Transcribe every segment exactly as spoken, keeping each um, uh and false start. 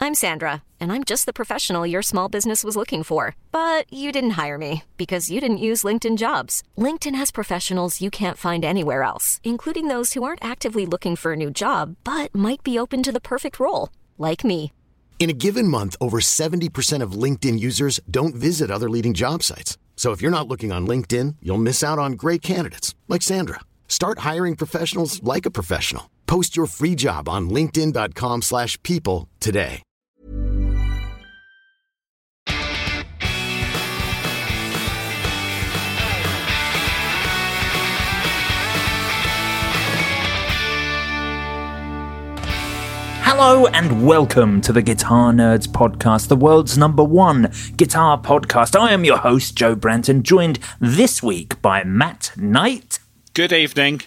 I'm Sandra, and I'm just the professional your small business was looking for. But you didn't hire me because you didn't use LinkedIn Jobs. LinkedIn has professionals you can't find anywhere else, including those who aren't actively looking for a new job, but might be open to the perfect role, like me. In a given month, over seventy percent of LinkedIn users don't visit other leading job sites. So if you're not looking on LinkedIn, you'll miss out on great candidates like Sandra. Start hiring professionals like a professional. Post your free job on linkedin.com slash people today. Hello and welcome to the Guitar Nerds Podcast, the world's number one guitar podcast. I am your host, Joe Branton, joined this week by Matt Knight. Good evening.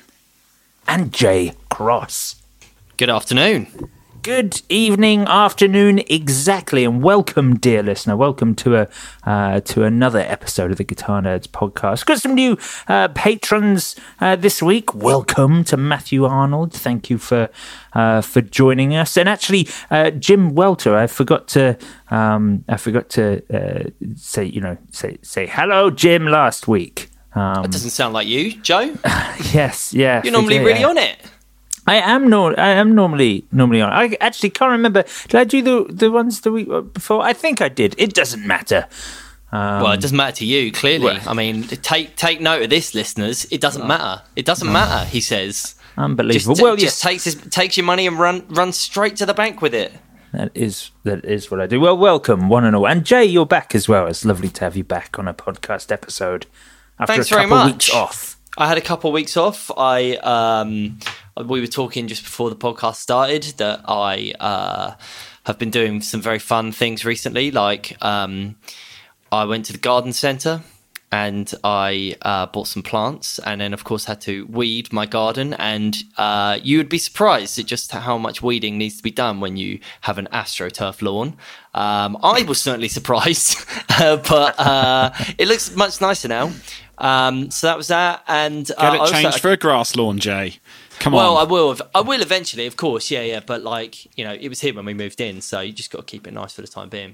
And Jay Cross. Good afternoon. Good evening, afternoon, exactly, and welcome, dear listener. Welcome to a uh, to another episode of the Guitar Nerds Podcast. Got some new uh, patrons uh, this week. Welcome to Matthew Arnold. Thank you for uh, for joining us. And actually, uh, Jim Welter. I forgot to um, I forgot to uh, say you know say say hello, Jim. Last week. Um, that doesn't sound like you, Joe. yes, yeah. You're normally really on it. I am no, I am normally normally on. I actually can't remember. Did I do the the ones the week before? I think I did. It doesn't matter. Um, well, it doesn't matter to you, clearly. Well, I mean, take take note of this, listeners. It doesn't matter. It doesn't matter. He says. Unbelievable. Just, well, just yes. takes his, takes your money and run runs straight to the bank with it. That is that is what I do. Well, welcome one and all. And Jay, you're back as well. It's lovely to have you back on a podcast episode after Thanks a couple very much. weeks off. I had a couple of weeks off. I um, we were talking just before the podcast started that I uh, have been doing some very fun things recently. Like um, I went to the garden centre and I uh, bought some plants, and then of course had to weed my garden. And uh, you would be surprised at just how much weeding needs to be done when you have an AstroTurf lawn. Um, I was certainly surprised, but uh, it looks much nicer now. Um, so that was that, and uh, get it changed also, for a grass lawn, Jay. Come well, on. Well, I will. I will eventually, of course. Yeah, yeah. But like, you know, it was here when we moved in, so you just got to keep it nice for the time being.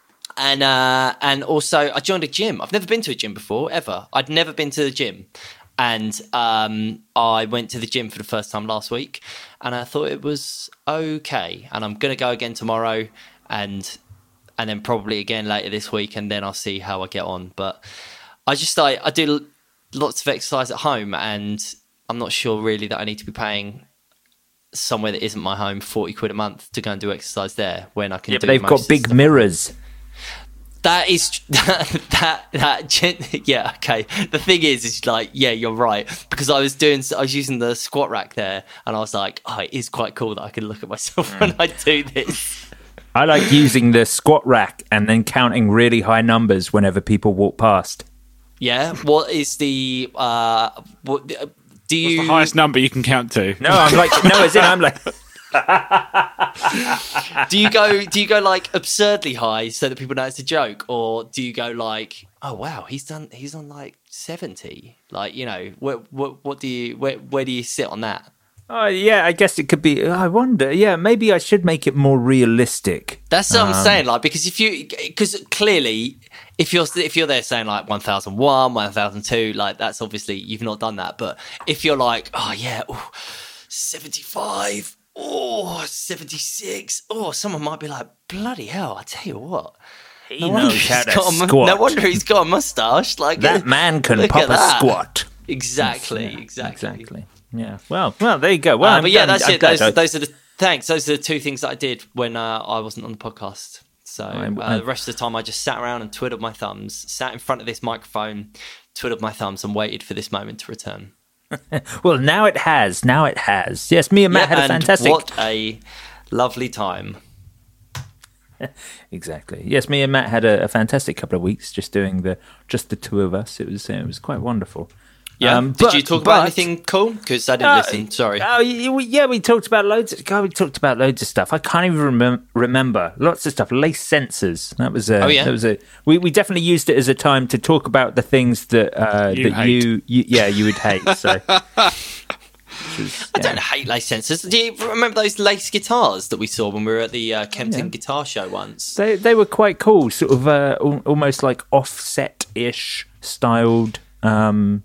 And uh, and also, I joined a gym. I've never been to a gym before, ever. I'd never been to the gym, and um, I went to the gym for the first time last week, and I thought it was okay. And I'm gonna go again tomorrow, and and then probably again later this week, and then I'll see how I get on. But I just like I do lots of exercise at home, and I'm not sure really that I need to be paying somewhere that isn't my home forty quid a month to go and do exercise there when I can. Yeah, do but they've most got of big stuff. mirrors. That is that that yeah okay. The thing is, is like yeah, you're right, because I was doing I was using the squat rack there, and I was like, oh, it is quite cool that I can look at myself when I do this. I like using the squat rack and then counting really high numbers whenever people walk past. Yeah, what is the uh? What do you? What's the highest number you can count to? No, I'm like no, as in I'm like. do you go? Do you go like absurdly high so that people know it's a joke, or do you go like, oh wow, he's done, he's on like seventy? Like, you know, what what what do you where where do you sit on that? Oh yeah, I guess it could be. I wonder. Yeah, maybe I should make it more realistic. That's what um, I'm saying. Like, because if you, because clearly, if you're if you're there saying like one thousand one, one thousand two, like that's obviously you've not done that. But if you're like, oh yeah, ooh, seventy-five, oh seventy-six, oh, someone might be like, bloody hell! I tell you what. He no knows how to got a, squat. No wonder he's got a mustache. Like that man can pop a squat. Exactly, yeah, exactly, exactly. Yeah. Well, well, there you go. Well, uh, but yeah, done. that's I'm it. Those, I... those are the thanks. Those are the two things that I did when uh, I wasn't on the podcast. So I, uh, I... the rest of the time, I just sat around and twiddled my thumbs, sat in front of this microphone, twiddled my thumbs, and waited for this moment to return. Well, now it has. Now it has. Yes, me and Matt yeah, had a and fantastic. What a lovely time. Exactly. Yes, me and Matt had a, a fantastic couple of weeks just doing the just the two of us. It was it was quite wonderful. Yeah. Um, Did but, you talk but, about anything cool? Because I didn't uh, listen. Sorry. Oh yeah, we talked about loads. Of, God, we talked about loads of stuff. I can't even remem- remember lots of stuff. Lace sensors. That was a. Oh yeah. That was a. We, we definitely used it as a time to talk about the things that uh, you that hate. you, you yeah you would hate. So. sensors. I Yeah. don't hate lace sensors. Do you remember those lace guitars that we saw when we were at the uh, Kempton Yeah. Guitar Show once? They they were quite cool, sort of uh, al- almost like offset-ish styled, um,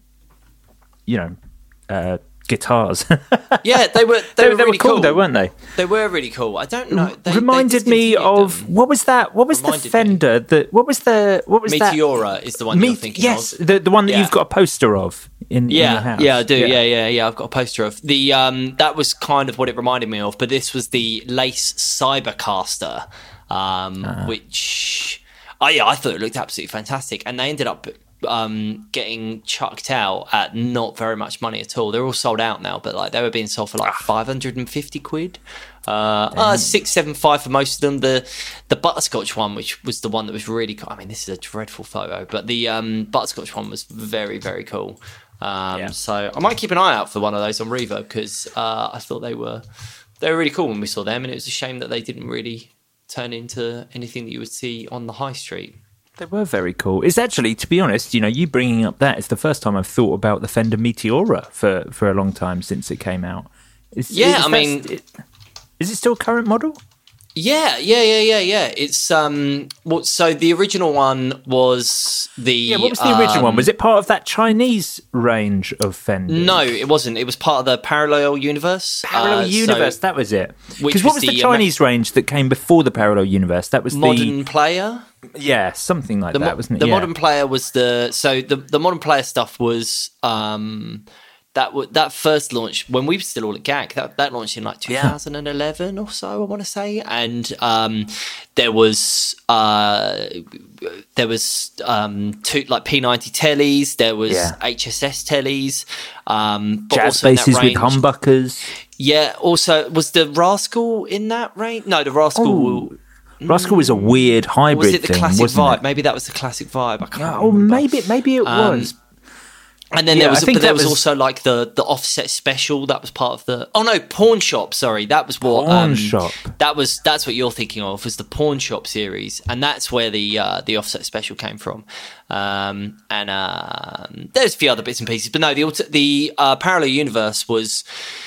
you know, uh, guitars. Yeah, they were. They, they, were they really were cool, cool, though, weren't they? They were really cool. I don't know. They, Reminded they me discontinued of them. what was that? What was Reminded the me. Fender? The what was the what was that? Meteora is the one Me- you're thinking yes, of. the the one that Yeah. you've got a poster of in, in your Yeah, house. yeah, I do. Yeah. yeah, yeah, I've got a poster of the. Um, that was kind of what it reminded me of, but this was the Lace Cybercaster, um, Ah. which, oh yeah, I thought it looked absolutely fantastic, and they ended up um, getting chucked out at not very much money at all. They're all sold out now, but like they were being sold for like five hundred and fifty quid. Uh, uh, six, seven, five for most of them. The the butterscotch one, which was the one that was really cool. I mean, this is a dreadful photo, but the um, butterscotch one was very, very cool. Um, Yeah. So I might keep an eye out for one of those on Reverb because uh, I thought they were they were really cool when we saw them, and it was a shame that they didn't really turn into anything that you would see on the high street. They were very cool. It's actually, to be honest, you know, you bringing up that is the first time I've thought about the Fender Meteora for, for a long time since it came out. Is, Yeah, is I that- mean- it- is it still a current model? Yeah, yeah, yeah, yeah, yeah. It's um. Well, so the original one was the Yeah, what was the original one? um, Was it part of that Chinese range of Fender? No, it wasn't. It was part of the Parallel Universe. Parallel Uh, so Universe, that was it. which Because what was was the the Amer- Chinese range that came before the Parallel Universe? That was the Modern Player. yeah, something like The, that, mo- wasn't it? the Yeah. Modern Player was the so the the Modern Player stuff was um that w- that first launch when we were still all at G A G. That that launched in like two thousand eleven or so, I want to say, and um there was uh there was um two like P ninety tellies, there was Yeah. H S S tellies, um but jazz also in that basses with range- humbuckers. Yeah, also was the Rascal in that range? No, the Rascal. Rascal was a weird hybrid Was it the thing, classic wasn't vibe? it? Maybe that was the classic vibe. I can't Oh, remember. maybe maybe it Um, was. And then Yeah, there was, I think but there that was, was- also like the the offset special that was part of the. Oh no, Pawn Shop. Sorry, that was what. Pawn um, Shop. That was that's what you're thinking of was the Pawn Shop series, and that's where the uh, the offset special came from. Um, and um, there's a few other bits and pieces, but no, the alter- the uh, Parallel Universe was.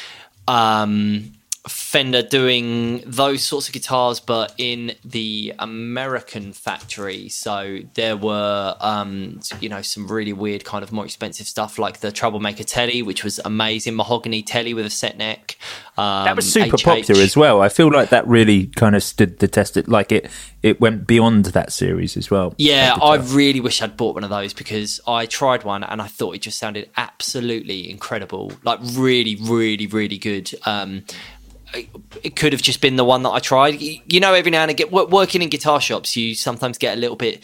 Um, Fender doing those sorts of guitars, but in the American factory. So there were, um, you know, some really weird kind of more expensive stuff like the Troublemaker Telly, which was amazing, mahogany Telly with a set neck. Um, That was super H H. popular as well. I feel like that really kind of stood the test. It like it it went beyond that series as well. Yeah, That I guitar. really wish I'd bought one of those because I tried one and I thought it just sounded absolutely incredible. Like really, really, really good. Um, it- it could have just been the one that I tried. Y- You know, every now and again, wo- working in guitar shops, you sometimes get a little bit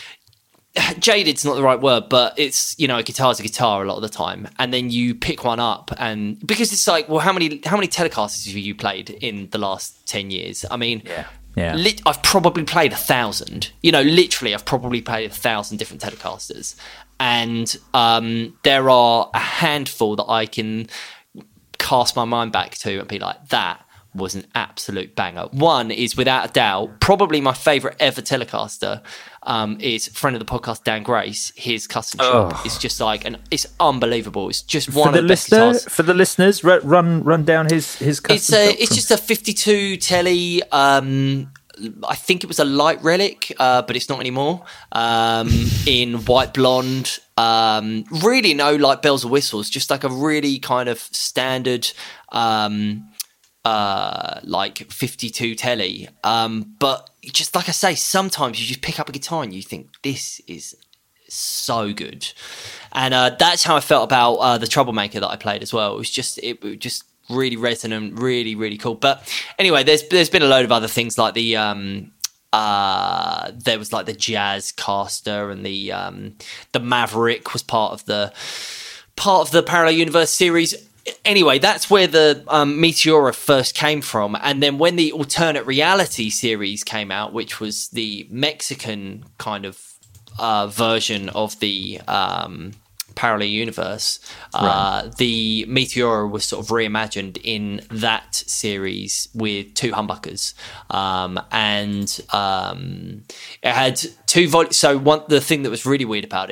jaded's not the right word, but it's, you know, a guitar's a guitar a lot of the time, and then you pick one up, and because it's like, well, how many how many Telecasters have you played in the last ten years? I mean, Yeah. Yeah. lit- I've probably played a thousand. You know, literally, I've probably played a thousand different Telecasters, and um, there are a handful that I can cast my mind back to and be like, that was an absolute banger. One is without a doubt probably my favourite ever Telecaster. Um, is friend of the podcast Dan Grace. His custom shop Oh. is just like, and it's unbelievable. It's just For one the of the best listener, guitars. for the listeners, ru- run run down his his custom It's a, shop it's from- just a fifty-two Telly. Um, I think it was a light relic, uh, but it's not anymore. Um, in white blonde. Um, really no like bells or whistles. Just like a really kind of standard, um, uh, like fifty-two Telly. Um, but just like I say, sometimes you just pick up a guitar and you think this is so good, and uh, that's how I felt about uh, the Troublemaker that I played as well. It was just it was just really resonant, really really cool. But anyway, there's there's been a load of other things like the um, uh, there was like the Jazz Caster and the um, the Maverick was part of the part of the Parallel Universe series. Anyway, that's where the um, Meteora first came from. And then when the Alternate Reality series came out, which was the Mexican kind of uh, version of the um, Parallel Universe, uh, the Meteora was sort of reimagined in that series with two humbuckers. Um, and um, it had two vol- So one, the thing that was really weird about it,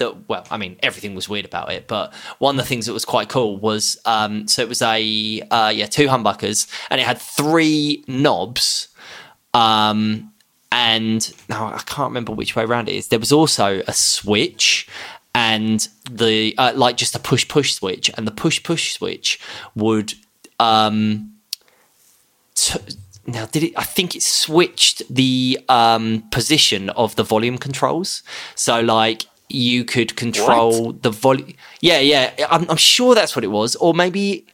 that, well, I mean, everything was weird about it, but one of the things that was quite cool was, um, so it was a, uh, yeah, two humbuckers, and it had three knobs, um, and now I can't remember which way around it is. There was also a switch, and the, uh, like just a push-push switch, and the push-push switch would, um, t- now did it, I think it switched the, um, position of the volume controls. So like, you could control what? the volume. Yeah, yeah. I'm, I'm sure that's what it was. Or maybe,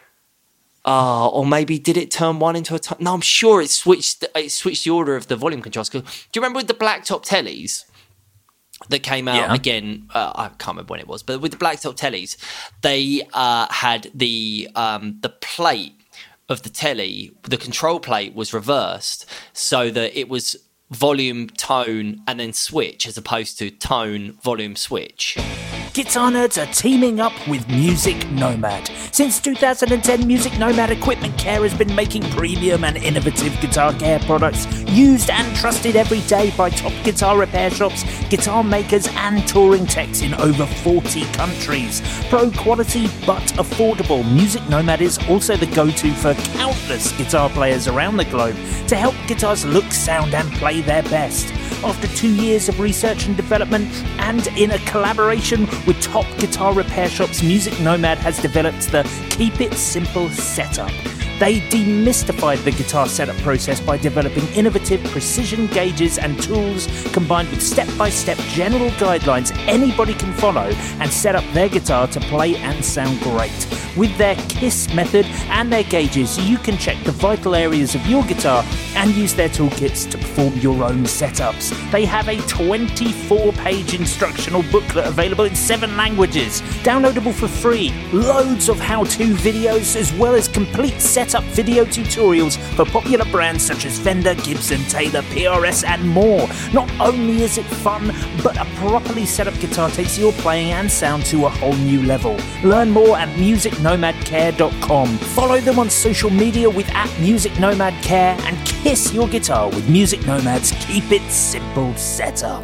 uh, or maybe did it turn one into a? T- no, I'm sure it switched. It switched the order of the volume controls. Do you remember with the blacktop tellies that came out yeah. again? Uh, I can't remember when it was, but with the blacktop tellies, they uh, had the um, the plate of the telly. The control plate was reversed so that it was volume, tone, and then switch, as opposed to tone, volume, switch. Guitar Nerds are teaming up with Music Nomad. Since two thousand ten, Music Nomad Equipment Care has been making premium and innovative guitar care products used and trusted every day by top guitar repair shops, guitar makers, and touring techs in over forty countries. Pro quality but affordable, Music Nomad is also the go-to for countless guitar players around the globe to help guitars look, sound, and play their best. After two years of research and development, and in a collaboration with top guitar repair shops, Music Nomad has developed the Keep It Simple setup. They demystified the guitar setup process by developing innovative precision gauges and tools combined with step-by-step general guidelines anybody can follow and set up their guitar to play and sound great. With their KISS method and their gauges, you can check the vital areas of your guitar and use their toolkits to perform your own setups. They have a twenty-four page instructional booklet available in seven languages, downloadable for free, loads of how-to videos, as well as complete setup video tutorials for popular brands such as Fender, Gibson, Taylor, P R S, and more. Not only is it fun, but a properly set up guitar takes your playing and sound to a whole new level. Learn more at music nomad care dot com. Follow them on social media with at Music Nomad Care, and kiss your guitar with Music Nomad's Keep It Simple setup.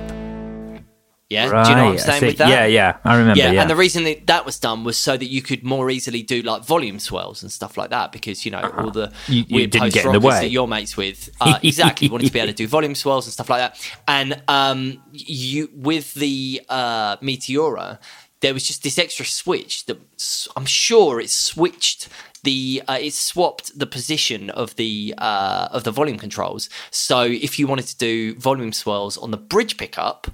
Yeah, right, do you know what I'm saying with that? Yeah, yeah, I remember. Yeah, yeah, and the reason that that was done was so that you could more easily do like volume swells and stuff like that, because you know uh-huh. all the you, you weird post rockers that you're mates with, uh, exactly wanted to be able to do volume swells and stuff like that. And um, you with the uh, Meteora, there was just this extra switch that I'm sure it switched the uh, it swapped the position of the uh, of the volume controls. So if you wanted to do volume swells on the bridge pickup,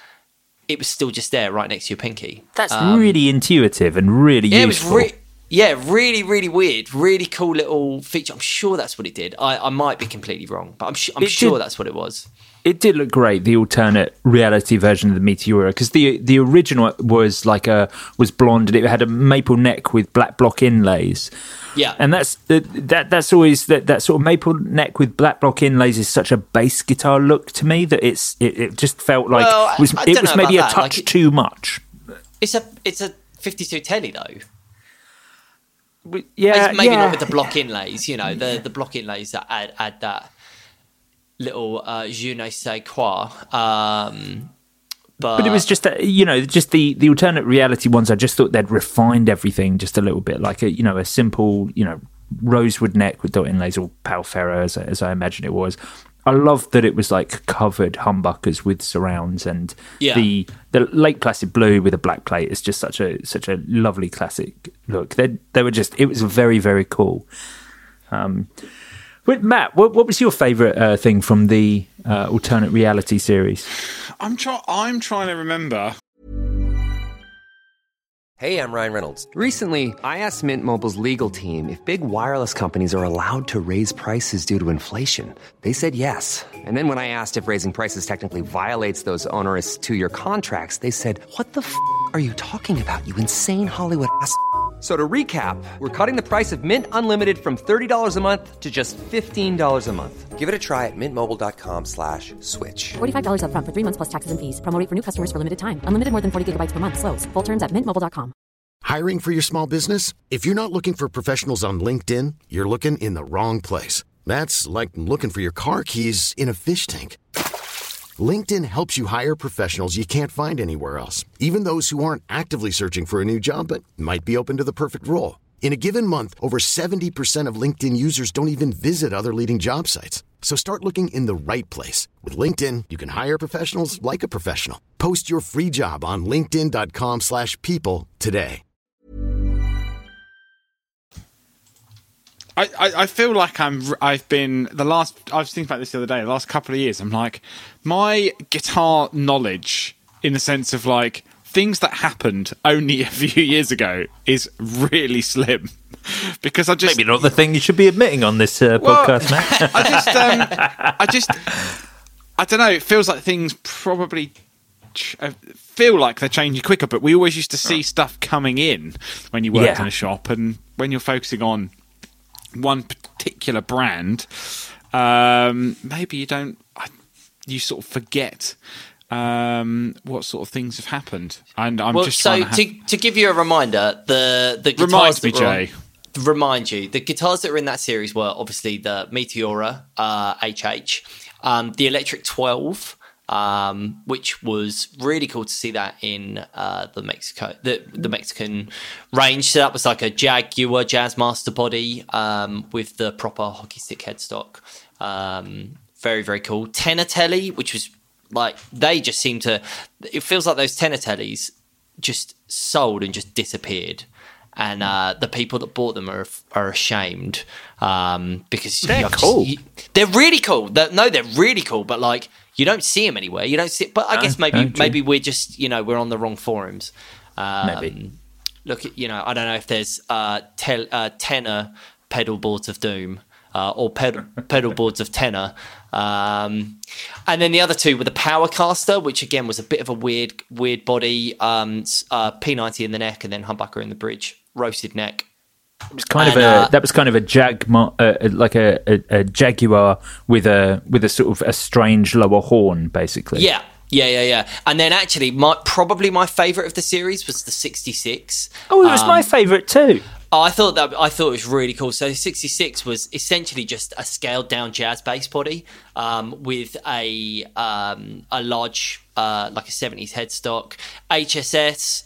it was still just there right next to your pinky. That's um, really intuitive and really yeah, useful. It was re- yeah, really, really weird. Really cool little feature. I'm sure that's what it did. I, I might be completely wrong, but I'm, sh- I'm sure did, that's what it was. It did look great, the alternate reality version of the Meteora, because the the original was like a was blonde and it had a maple neck with black block inlays. Yeah, and that's that. That's always that, that sort of maple neck with black block inlays is such a bass guitar look to me that it's it, it just felt like well, it was, I, I it was maybe a that. touch like it, too much. It's a it's a fifty-two telly though. Yeah, maybe yeah. not with the block inlays. You know, the the block inlays that add add that little uh, je ne sais quoi. Um, But, but it was just, a, you know, just the, the alternate reality ones. I just thought they'd refined everything just a little bit, like a, you know, a simple, you know, rosewood neck with dot inlays or Pal Ferro, as, as I imagine it was. I loved that it was like covered humbuckers with surrounds, and yeah. the the Lake Placid blue with a black plate is just such a such a lovely classic look. They they were just, it was very very cool. Um, but Matt, what what was your favourite uh, thing from the uh, alternate reality series? I'm trying. I'm trying to remember. Hey, I'm Ryan Reynolds. Recently, I asked Mint Mobile's legal team if big wireless companies are allowed to raise prices due to inflation. They said yes. And then when I asked if raising prices technically violates those onerous two-year contracts, they said, "What the f*** are you talking about, you insane Hollywood ass?" So to recap, we're cutting the price of Mint Unlimited from thirty dollars a month to just fifteen dollars a month. Give it a try at mintmobile.com slash switch. forty-five dollars up front for three months plus taxes and fees. Promo rate for new customers for limited time. Unlimited more than forty gigabytes per month. Slows full terms at mint mobile dot com. Hiring for your small business? If you're not looking for professionals on LinkedIn, you're looking in the wrong place. That's like looking for your car keys in a fish tank. LinkedIn helps you hire professionals you can't find anywhere else, even those who aren't actively searching for a new job but might be open to the perfect role. In a given month, over seventy percent of LinkedIn users don't even visit other leading job sites. So start looking in the right place. With LinkedIn, you can hire professionals like a professional. Post your free job on linkedin.com slash people today. I, I, I feel like I'm. I've been the last. I was thinking about this the other day. The last couple of years, I'm like, my guitar knowledge, in the sense of like things that happened only a few years ago, is really slim. Because I just maybe not the thing you should be admitting on this uh, well, podcast, Matt. I just, um, I just, I don't know. It feels like things probably ch- feel like they're changing quicker. But we always used to see stuff coming in when you worked Yeah. in a shop, and when you're focusing on one particular brand, um, maybe you don't. You sort of forget um, what sort of things have happened. And I'm well, just so trying to, have, to to give you a reminder, the the guitars Remind me, that were on- Jay. Remind you, the guitars that were in that series were obviously the Meteora uh, H H, um, the Electric twelve, um, which was really cool to see that in uh, the Mexico, the, the Mexican range. So that was like a Jaguar Jazzmaster body um, with the proper hockey stick headstock. Um, very very cool. Tenatelli, which was like they just seem to. It feels like those Tenatellis just sold and just disappeared. And uh, the people that bought them are are ashamed um, because They're you know, cool. you- they're really cool. They're, no, they're really cool. But like, you don't see them anywhere. You don't see. But I No, guess maybe no, true. maybe we're just you know we're on the wrong forums. Um, Maybe. Look, at, you know, I don't know if there's uh, tel, uh, tenor pedal boards of doom uh, or pedal pedal boards of tenor. Um, and then the other two were the Powercaster, which again was a bit of a weird weird body. Um, s- uh, P ninety in the neck and then humbucker in the bridge. Roasted neck. It was kind And, of a uh, that was kind of a jag uh, like a, a, a Jaguar with a with a sort of a strange lower horn, basically. Yeah, yeah, yeah, yeah. And then actually, my probably my favourite of the series was the sixty-six. Oh, it was Um, my favourite too. Oh, I thought that I thought it was really cool. So sixty-six was essentially just a scaled down jazz bass body um, with a um, a large uh, like a seventies headstock, H S S,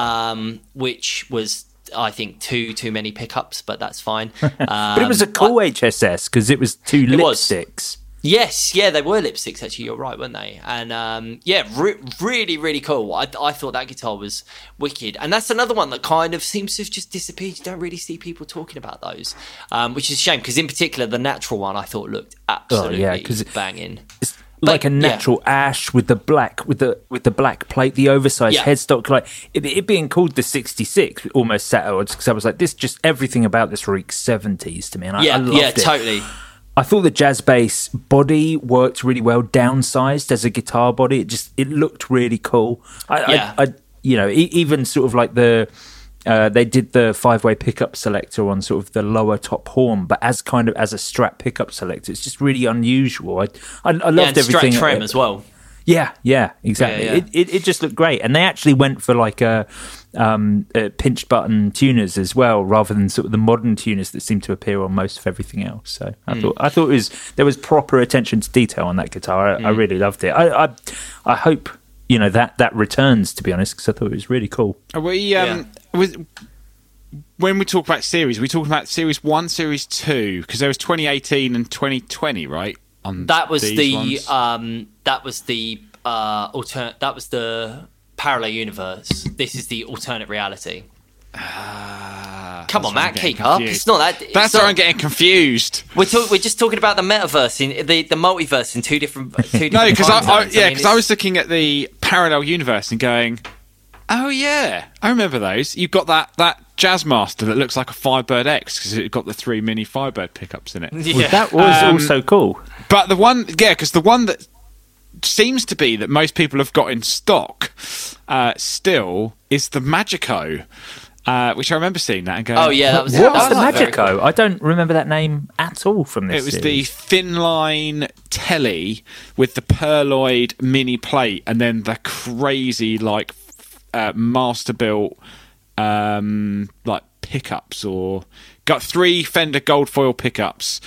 um, which was I think too too many pickups, but that's fine. Um, But it was a cool H S S because it was two It was. lipsticks. Yes, yeah, they were lipsticks. Actually, you're right, weren't they? And um, yeah, re- really, really cool. I, I thought that guitar was wicked, and that's another one that kind of seems to have just disappeared. You don't really see people talking about those, um, which is a shame because, in particular, the natural one I thought looked absolutely Oh, yeah, 'cause it- banging. It's But, like a natural ash with the black with the with the black plate, the oversized Yeah. headstock. Like it, it being called the sixty-six almost sat odds because I was like, this just everything about this reeks seventies to me, and I, Yeah, I loved yeah, it. totally. I thought the jazz bass body worked really well, downsized as a guitar body. It just it looked really cool. I, Yeah. I, I you know, e- even sort of like the uh, they did the five way pickup selector on sort of the lower top horn, but as kind of as a Strat pickup selector, it's just really unusual. I I, I loved Yeah, and everything. Strat trem as well. Yeah, yeah, exactly. Yeah, yeah. It, it it just looked great, and they actually went for like a um, uh, pinch button tuners as well, rather than sort of the modern tuners that seem to appear on most of everything else. So I Mm. thought I thought it was there was proper attention to detail on that guitar. I, I Mm. really loved it. I, I I hope you know that that returns, to be honest, because I thought it was really cool. Are we um with when we talk about series, are we talking about series one, series two? Because there was twenty eighteen and twenty twenty, right? On That was these the ones? um, that was the uh, alternate. That was the parallel universe. This is the alternate reality. Ah, Come that's on, where Matt, I'm getting keep up. confused. It's not that. it's That's not- where I'm getting confused. We're talk, we're just talking about the metaverse in the, the multiverse in two different two different No, because I, time I zones. yeah, mean, because I it's- was looking at the parallel universe and going, oh yeah, I remember those. You've got that that Jazzmaster that looks like a Firebird X because it got the three mini Firebird pickups in it. Yeah. That was Um, also cool. But the one, yeah, because the one that seems to be that most people have got in stock uh, still is the Magico, uh, which I remember seeing that and going, Oh yeah, that was What that was the was very Magico? cool. I don't remember that name at all from this. It was the series. thin line telly with the Perloid mini plate and then the crazy like uh, master built um, like pickups, or got three Fender gold foil pickups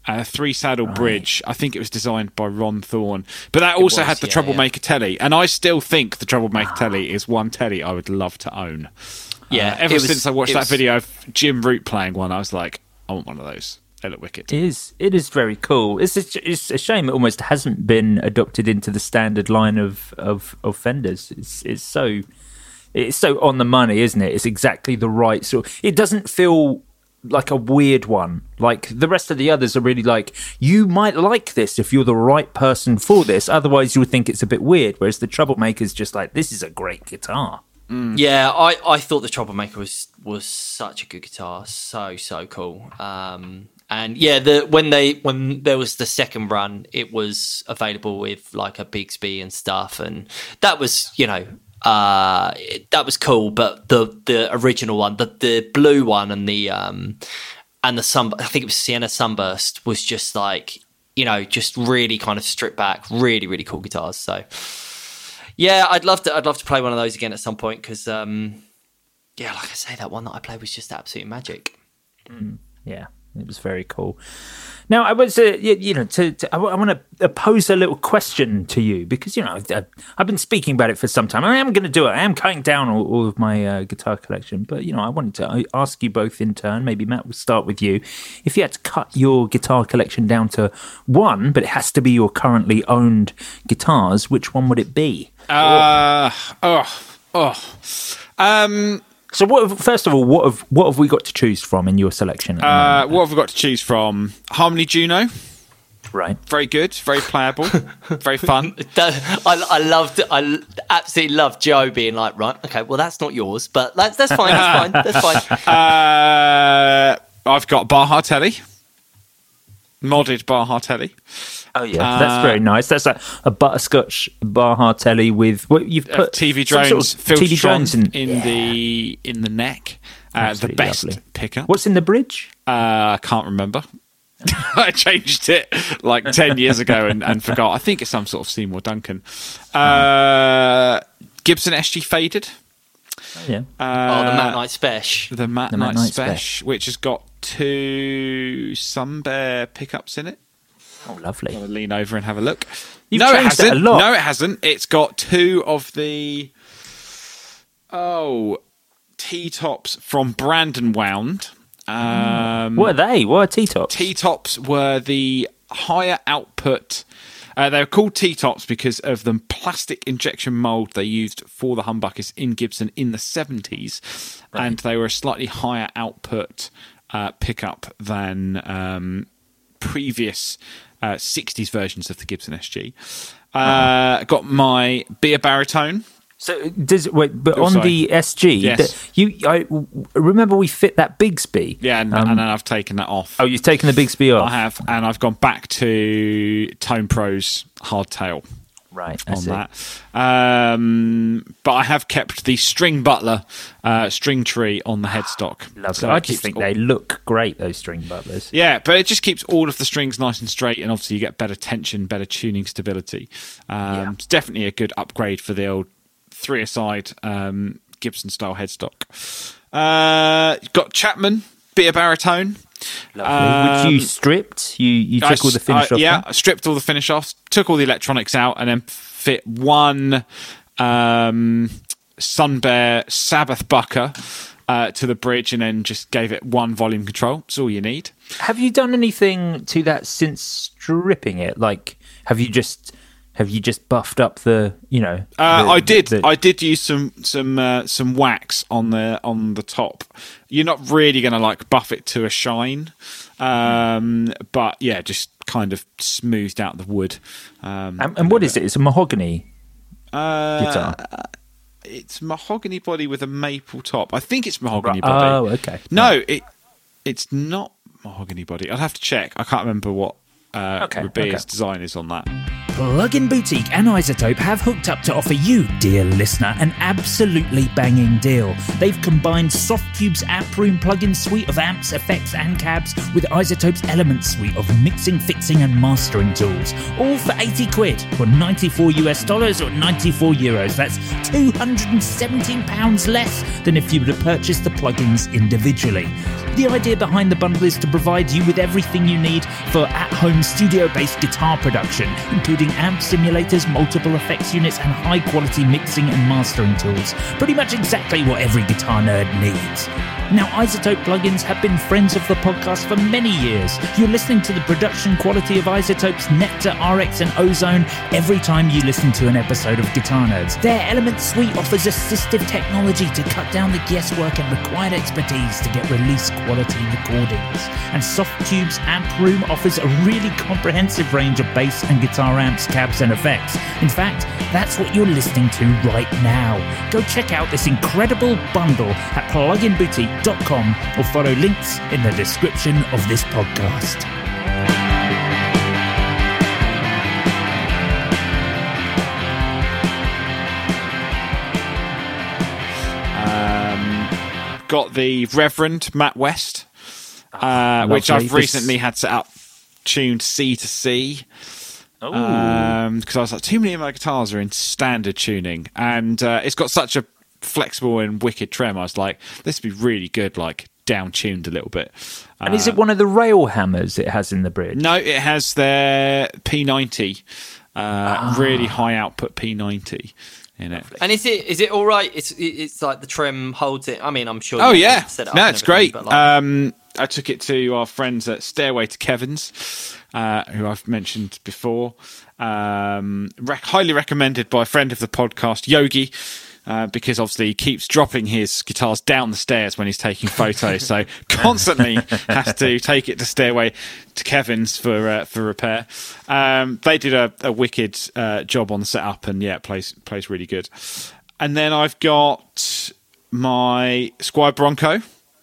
a three saddle right. bridge. I think it was designed by Ron Thorne, but that also was, had the yeah, Troublemaker yeah. telly, and I still think the Troublemaker telly is one telly I would love to own. Yeah, uh, ever was, since I watched that was, video of Jim Root playing one, I was like, I want one of those. They look wicked. It is. It is very cool. It's a, it's a shame it almost hasn't been adopted into the standard line of of, of Fenders. It's it's so it's so on the money, isn't it? It's exactly the right sort. It doesn't feel like a weird one. Like the rest of the others are really like, you might like this if you're the right person for this. Otherwise, you would think it's a bit weird. Whereas the Troublemaker's just like, this is a great guitar. Mm. Yeah, I, I thought the Troublemaker was was such a good guitar, so so cool. Um, and yeah, the when they when there was the second run, it was available with like a Bigsby and stuff, and that was you know uh, it, that was cool. But the the original one, the the blue one, and the um and the sun, I think it was Sienna Sunburst, was just like you know just really kind of stripped back, really really cool guitars. So. Yeah, I'd love to. I'd love to play one of those again at some point because, um, yeah, like I say, that one that I played was just absolute magic. Mm, yeah, it was very cool. Now, I was, uh, you, you know, to, to, I, I want to pose a little question to you because, you know, I've, I've been speaking about it for some time. I am going to do it. I am cutting down all, all of my uh, guitar collection, but you know, I wanted to ask you both in turn. Maybe Matt, we'll start with you. If you had to cut your guitar collection down to one, but it has to be your currently owned guitars, which one would it be? Uh, oh, oh. Um, so, what? Have, first of all, what have what have we got to choose from in your selection? Uh, what have we got to choose from? Harmony Juno, right? Very good, very playable, very fun. I, I loved, I absolutely loved Joe being like, right, okay, well, that's not yours, but that's that's fine, that's fine, that's fine. Uh, I've got Baja Telly, modded Baja Telly. Oh yeah, uh, that's very nice. That's a, a butterscotch Baja Telly with what you've put uh, T V drones, sort of T V drones in, in, in yeah. the in the neck. Uh, the best lovely. pickup. What's in the bridge? Uh, I can't remember. I changed it like ten years ago and, and forgot. I think it's some sort of Seymour Duncan. Uh, Gibson S G Faded. Oh, yeah. Uh, oh, the Matt Knight Spesh. The Matt the Knight Matt Spesh, which has got two Sunbear pickups in it. Oh, lovely. I'm going to lean over and have a look. You've no, it changed hasn't. it a lot. No, it hasn't. It's got two of the oh T-tops from Brandon Wound. Um, what are they? What are T-tops? T-tops were the higher output. Uh, they were called T-tops because of the plastic injection mould they used for the humbuckers in Gibson in the seventies, right. And they were a slightly higher output uh, pickup than um, previous uh, sixties versions of the Gibson S G. Uh, uh-huh. Got my beer baritone. So does wait, but oh, on sorry. the S G, yes. the, you I remember we fit that Bigsby. Yeah, and, um, and then I've taken that off. Oh, you've taken the Bigsby off. I have, and I've gone back to Tone Pro's hardtail. Right, on that. Um, but I have kept the String Butler uh, string tree on the headstock. Lovely. So I just think all... they look great, those String Butlers. Yeah, but it just keeps all of the strings nice and straight, and obviously you get better tension, better tuning stability. Um, yeah. It's definitely a good upgrade for the old three-a-side um, Gibson-style headstock. Uh, got Chapman, beer baritone. Lovely. Um, Would you stripped? You you took I, all the finish I, off? Yeah, I stripped all the finish off, took all the electronics out, and then fit one um, Sunbear Sabbath Bucker uh, to the bridge, and then just gave it one volume control. That's all you need. Have you done anything to that since stripping it? Like, have you just have you just buffed up the? You know, uh, the, I did. The... I did use some some uh, some wax on the on the top. You're not really going to like buff it to a shine, um, but yeah, just kind of smoothed out the wood. Um, and, and what is it? It's a mahogany uh, guitar. It's mahogany body with a maple top. I think it's mahogany right. body. Oh, okay. No, right. it it's not mahogany body. I'll have to check. I can't remember what uh, okay. Rabea's okay. design is on that. Plug-in Boutique and iZotope have hooked up to offer you, dear listener, an absolutely banging deal. They've combined Softcube's Amp Room plug-in suite of amps, effects and cabs with iZotope's Element suite of mixing, fixing and mastering tools. All for eighty quid, or ninety-four US dollars or ninety-four euros. That's two hundred seventeen pounds less than if you were to purchase the plugins individually. The idea behind the bundle is to provide you with everything you need for at-home studio-based guitar production, including amp simulators, multiple effects units, and high-quality mixing and mastering tools. Pretty much exactly what every guitar nerd needs. Now, iZotope plugins have been friends of the podcast for many years. You're listening to the production quality of iZotope's Nectar, R X, and Ozone every time you listen to an episode of Guitar Nerds. Their Element Suite offers assistive technology to cut down the guesswork and required expertise to get release quality recordings. And Softtube's Amp Room offers a really comprehensive range of bass and guitar amps, cabs, and effects. In fact, that's what you're listening to right now. Go check out this incredible bundle at plugin boutique dot com or follow links in the description of this podcast. Um, got the Reverend Matt West, uh, which I've recently had set up tuned C to C. Because um, I was like, too many of my guitars are in standard tuning, and uh, it's got such a flexible and wicked trem. I was like, this would be really good, like down tuned a little bit. And uh, is it one of the rail hammers it has in the bridge? No, it has their P ninety, uh, ah. really high output P ninety in it. And is it is it all right? It's it's like the trim holds it. I mean, I'm sure. Oh yeah, set it up no, it's great. Like... Um, I took it to our friends at Stairway to Kevin's, uh, who I've mentioned before. Um, rec- highly recommended by a friend of the podcast, Yogi. Uh, because obviously he keeps dropping his guitars down the stairs when he's taking photos, so constantly has to take it to Stairway to Kevin's for uh, for repair. Um, they did a, a wicked uh, job on the setup, and yeah, it plays plays really good. And then I've got my Squier Bronco.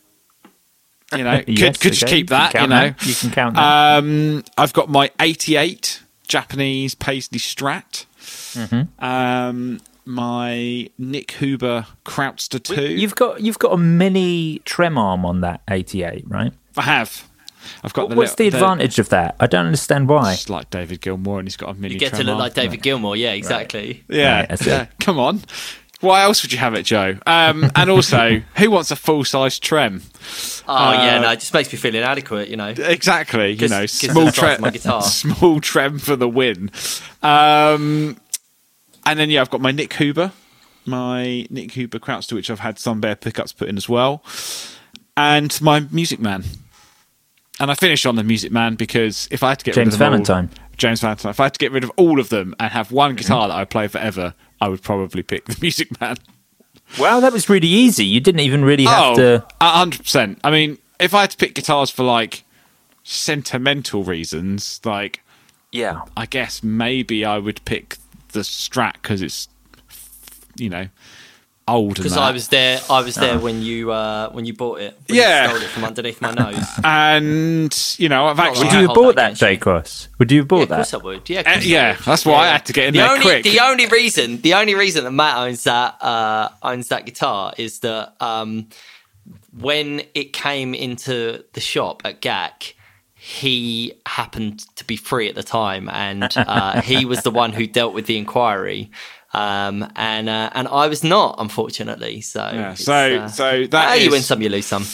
You know, yes, could could okay. just keep that. You, you know, that. You can count that. Um, I've got my eighty-eight Japanese Paisley Strat. Mm-hmm. Um, my Nick Huber Krautster two. You've got you've got a mini trem arm on that eighty-eight, right? I have. I've got. What, the what's little, the advantage the, of that? I don't understand why. It's like David Gilmour, and he's got a mini. You get trem to look arm. like David right. Gilmour, yeah, exactly. Right. Yeah, right, yeah. Come on. Why else would you have it, Joe? Um, and also, who wants a full size trem? Oh uh, yeah, no, it just makes me feel inadequate, you know. Exactly, you know, Cause, small cause trem, my guitar. small trem for the win. Um, and then yeah, I've got my Nick Huber. My Nick Huber Krautster, which I've had some bare pickups put in as well, and my Music Man. And I finish on the Music Man because if I had to get James rid of them Valentine, all, James Valentine, if I had to get rid of all of them and have one guitar that I play forever, I would probably pick the Music Man. Wow, that was really easy. You didn't even really have oh, to. A hundred percent. I mean, if I had to pick guitars for like sentimental reasons, like yeah, I guess maybe I would pick the Strat because it's, you know, old. Because I was there, I was there oh. when you uh, when you bought it. When yeah, you stole it from underneath my nose. And you know, I've actually. Would you have bought that, J Cross? Would you have bought yeah, that? Of course I would. Yeah, uh, yeah. Would. That's why yeah. I had to get in the there only, quick. The only reason, the only reason that Matt owns that uh, owns that guitar is that um, when it came into the shop at G A C, he happened to be free at the time, and uh, he was the one who dealt with the inquiry. Um, and uh, and I was not, unfortunately. So yeah, so uh, so that uh, is... you win some, you lose some.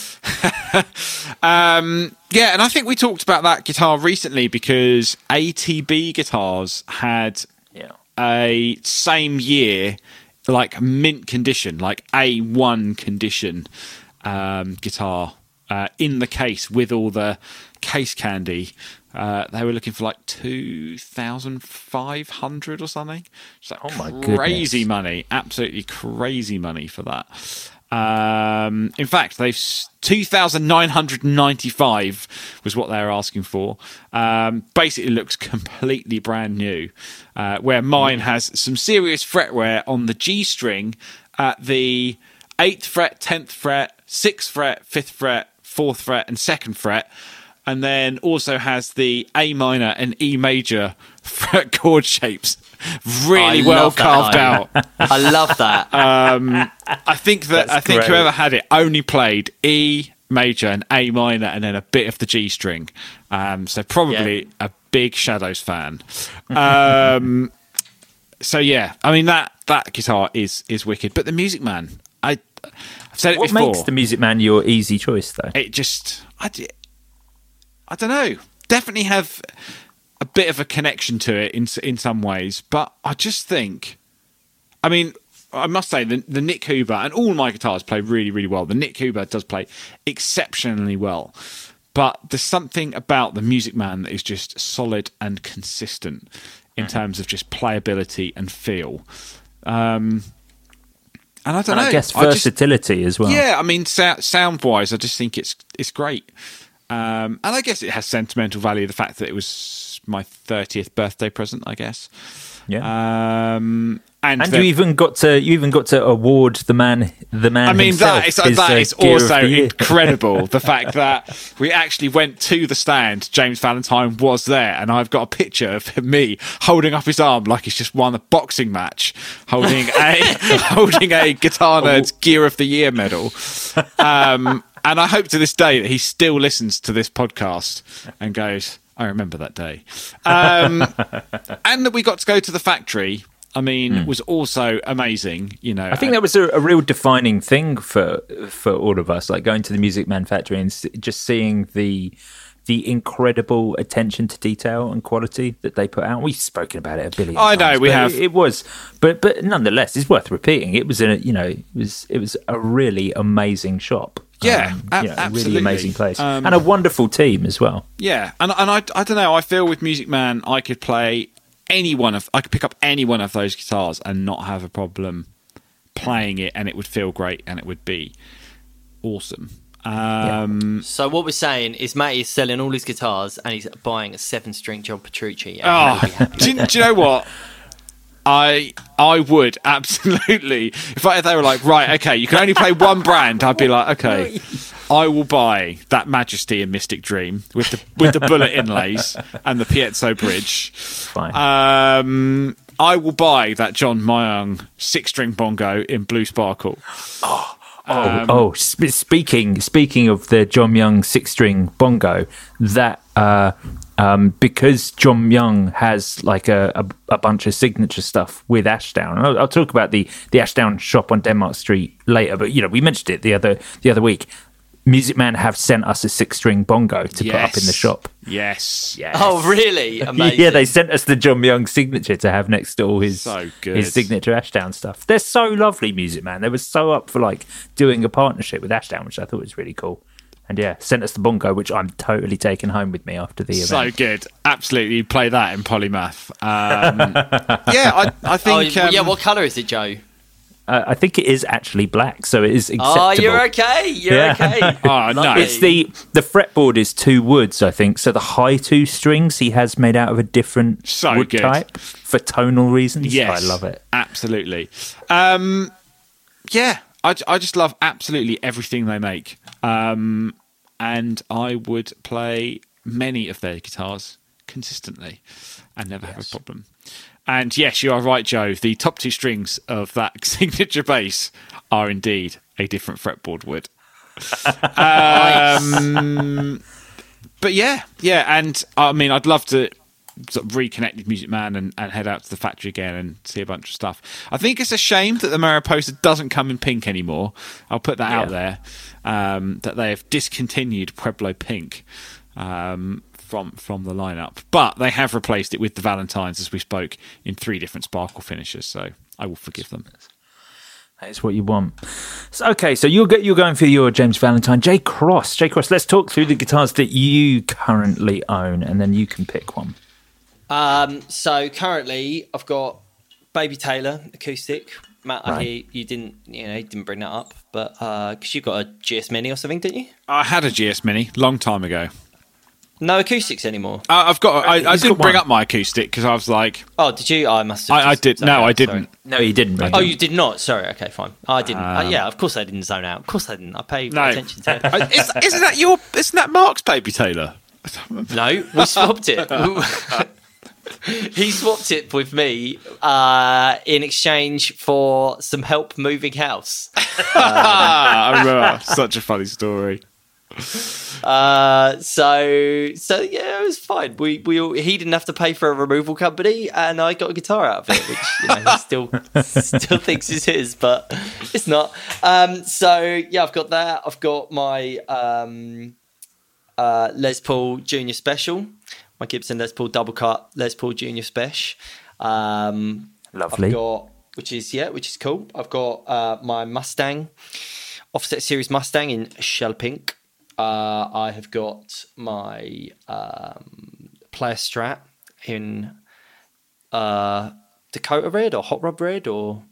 um, yeah, and I think we talked about that guitar recently because A T B guitars had yeah. a same year, like mint condition, like A one condition um, guitar uh, in the case with all the case candy. Uh, they were looking for like two thousand five hundred or something. It's like oh my crazy goodness. money, absolutely crazy money for that. Um, in fact, they've two thousand nine hundred ninety-five was what they were asking for. Um, basically, looks completely brand new. Uh, where mine has some serious fretwear on the G string at the eighth fret, tenth fret, sixth fret, fifth fret, fourth fret, and second fret. And then also has the A minor and E major fret chord shapes really I well carved out. I love that. Um, I think that That's I think great. whoever had it only played E major and A minor and then a bit of the G string. Um, so probably yeah. a big Shadows fan. Um, so yeah, I mean that that guitar is is wicked. But the Music Man, I, I've said it What before. makes the Music Man your easy choice, though? It just, I, d- I don't know. Definitely have a bit of a connection to it in in some ways, but I just think, I mean, I must say the, the Nick Huber, and all my guitars play really, really well. The Nick Huber does play exceptionally well, but there's something about the Music Man that is just solid and consistent in mm-hmm. terms of just playability and feel. Um, and I don't and know. I guess I versatility just, as well. Yeah, I mean, so, sound wise, I just think it's it's great. Um, and I guess it has sentimental value, the fact that it was my thirtieth birthday present, I guess. Yeah. Um, and and the, you even got to you even got to award the man the man. I mean, himself that is his, that uh, is Gear of also the Year. incredible. The fact that we actually went to the stand, James Valentine was there, and I've got a picture of me holding up his arm like he's just won a boxing match, holding a holding a Guitar Nerds Gear of the Year medal. Um, and I hope to this day that he still listens to this podcast and goes, I remember that day. Um, and that we got to go to the factory, I mean, mm. was also amazing. You know, I think that was a, a real defining thing for for all of us, like going to the Music Man factory and just seeing the the incredible attention to detail and quality that they put out. We've spoken about it a billion I times. know we but have. It, it was, but but nonetheless, it's worth repeating. It was a you know it was it was a really amazing shop. Yeah, um, a- you know, a absolutely. really amazing place, Um, and a wonderful team as well. Yeah, and and I I don't know. I feel with Music Man, I could play any one of I could pick up any one of those guitars and not have a problem playing it, and it would feel great, and it would be awesome. Um, yeah. So what we're saying is Matty is selling all his guitars and he's buying a seven-string John Petrucci. And oh, do, you- do you know what? I I would absolutely if, I, if they were like, right, okay, you can only play one brand, I'd be like, okay, I will buy that Majesty and Mystic Dream with the with the bullet inlays and the piezo bridge. Fine. Um, I will buy that John Myung six-string bongo in Blue Sparkle. Oh. Oh, um, oh sp- speaking speaking of the John Young six-string bongo, that uh, um, because John Young has like a, a, a bunch of signature stuff with Ashdown. I'll, I'll talk about the, the Ashdown shop on Denmark Street later, but you know we mentioned it the other the other week. Music Man have sent us a six-string bongo to yes. put up in the shop. Yes. yes. Oh, really? Amazing. Yeah, they sent us the John Young signature to have next to all his so good. his signature Ashdown stuff. They're so lovely, Music Man. They were so up for like doing a partnership with Ashdown, which I thought was really cool. And yeah, sent us the bongo, which I'm totally taking home with me after the event. So good. Absolutely. You play that in Polymath. Um, yeah, I, I think... Oh, um, yeah, what colour is it, Joe? Uh, I think it is actually black, so it is acceptable. Oh, you're okay. You're Yeah. okay. Oh, no. It's the the fretboard is two woods, I think. So the high two strings he has made out of a different So wood good. type for tonal reasons. Yes. I love it. Absolutely. Um, yeah, I, I just love absolutely everything they make. Um, and I would play many of their guitars consistently and never yes. have a problem. And yes, you are right, Joe. The top two strings of that signature bass are indeed a different fretboard wood. um, but yeah, yeah. And I mean, I'd love to sort of reconnect with Music Man and, and head out to the factory again and see a bunch of stuff. I think it's a shame that the Mariposa doesn't come in pink anymore. I'll put that Yeah. out there. Um, that they have discontinued Pueblo Pink. Um, from from the lineup, but they have replaced it with the Valentines, as we spoke, in three different sparkle finishes, so I will forgive them. That is what you want. So, okay, so you're, you're going for your James Valentine. J. Cross. J. Cross, let's talk through the guitars that you currently own, and then you can pick one. Um, so currently I've got Baby Taylor acoustic. Matt, I Right. hear you didn't, you know, you didn't bring that up, but because you got a G S Mini or something, didn't you? I had a G S Mini long time ago. No acoustics anymore. Uh, I've got. I, I He's didn't got bring one. up my acoustic because I was like, Oh, did you? Oh, I must have. I, I just did. zoned No, out, I sorry. didn't. No, you didn't. Oh, you did not. Sorry. Okay, fine. Oh, I didn't. uh, Um, yeah, of course I didn't zone out. Of course I didn't. I paid No, attention to it. I- is, isn't that your? Isn't that Mark's Baby Taylor? No, we swapped it. He swapped it with me uh, in exchange for some help moving house. I remember. Such a funny story. Uh, so so yeah, it was fine. We we all, he didn't have to pay for a removal company, and I got a guitar out of it, which you know, he still still thinks is his, but it's not. Um, so yeah, I've got that. I've got my um, uh, Les Paul Junior Special, my Gibson Les Paul double cut Les Paul Junior Special. Um, Lovely. I've got, which is yeah, which is cool. I've got uh, my Mustang, Offset Series Mustang in shell pink. Uh, I have got my um, Player Strat in uh, Dakota Red or Hot Rod Red or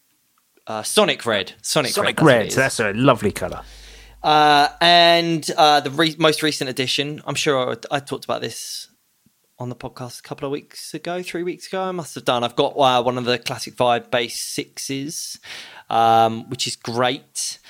uh, Sonic Red. Sonic, Sonic Red. Red. That's, That's a lovely colour. uh, and uh, the re- most recent edition, I'm sure I, I talked about this on the podcast a couple of weeks ago, three weeks ago, I must have done. I've got uh, one of the Classic Vibe Bass sixes, um, which is great.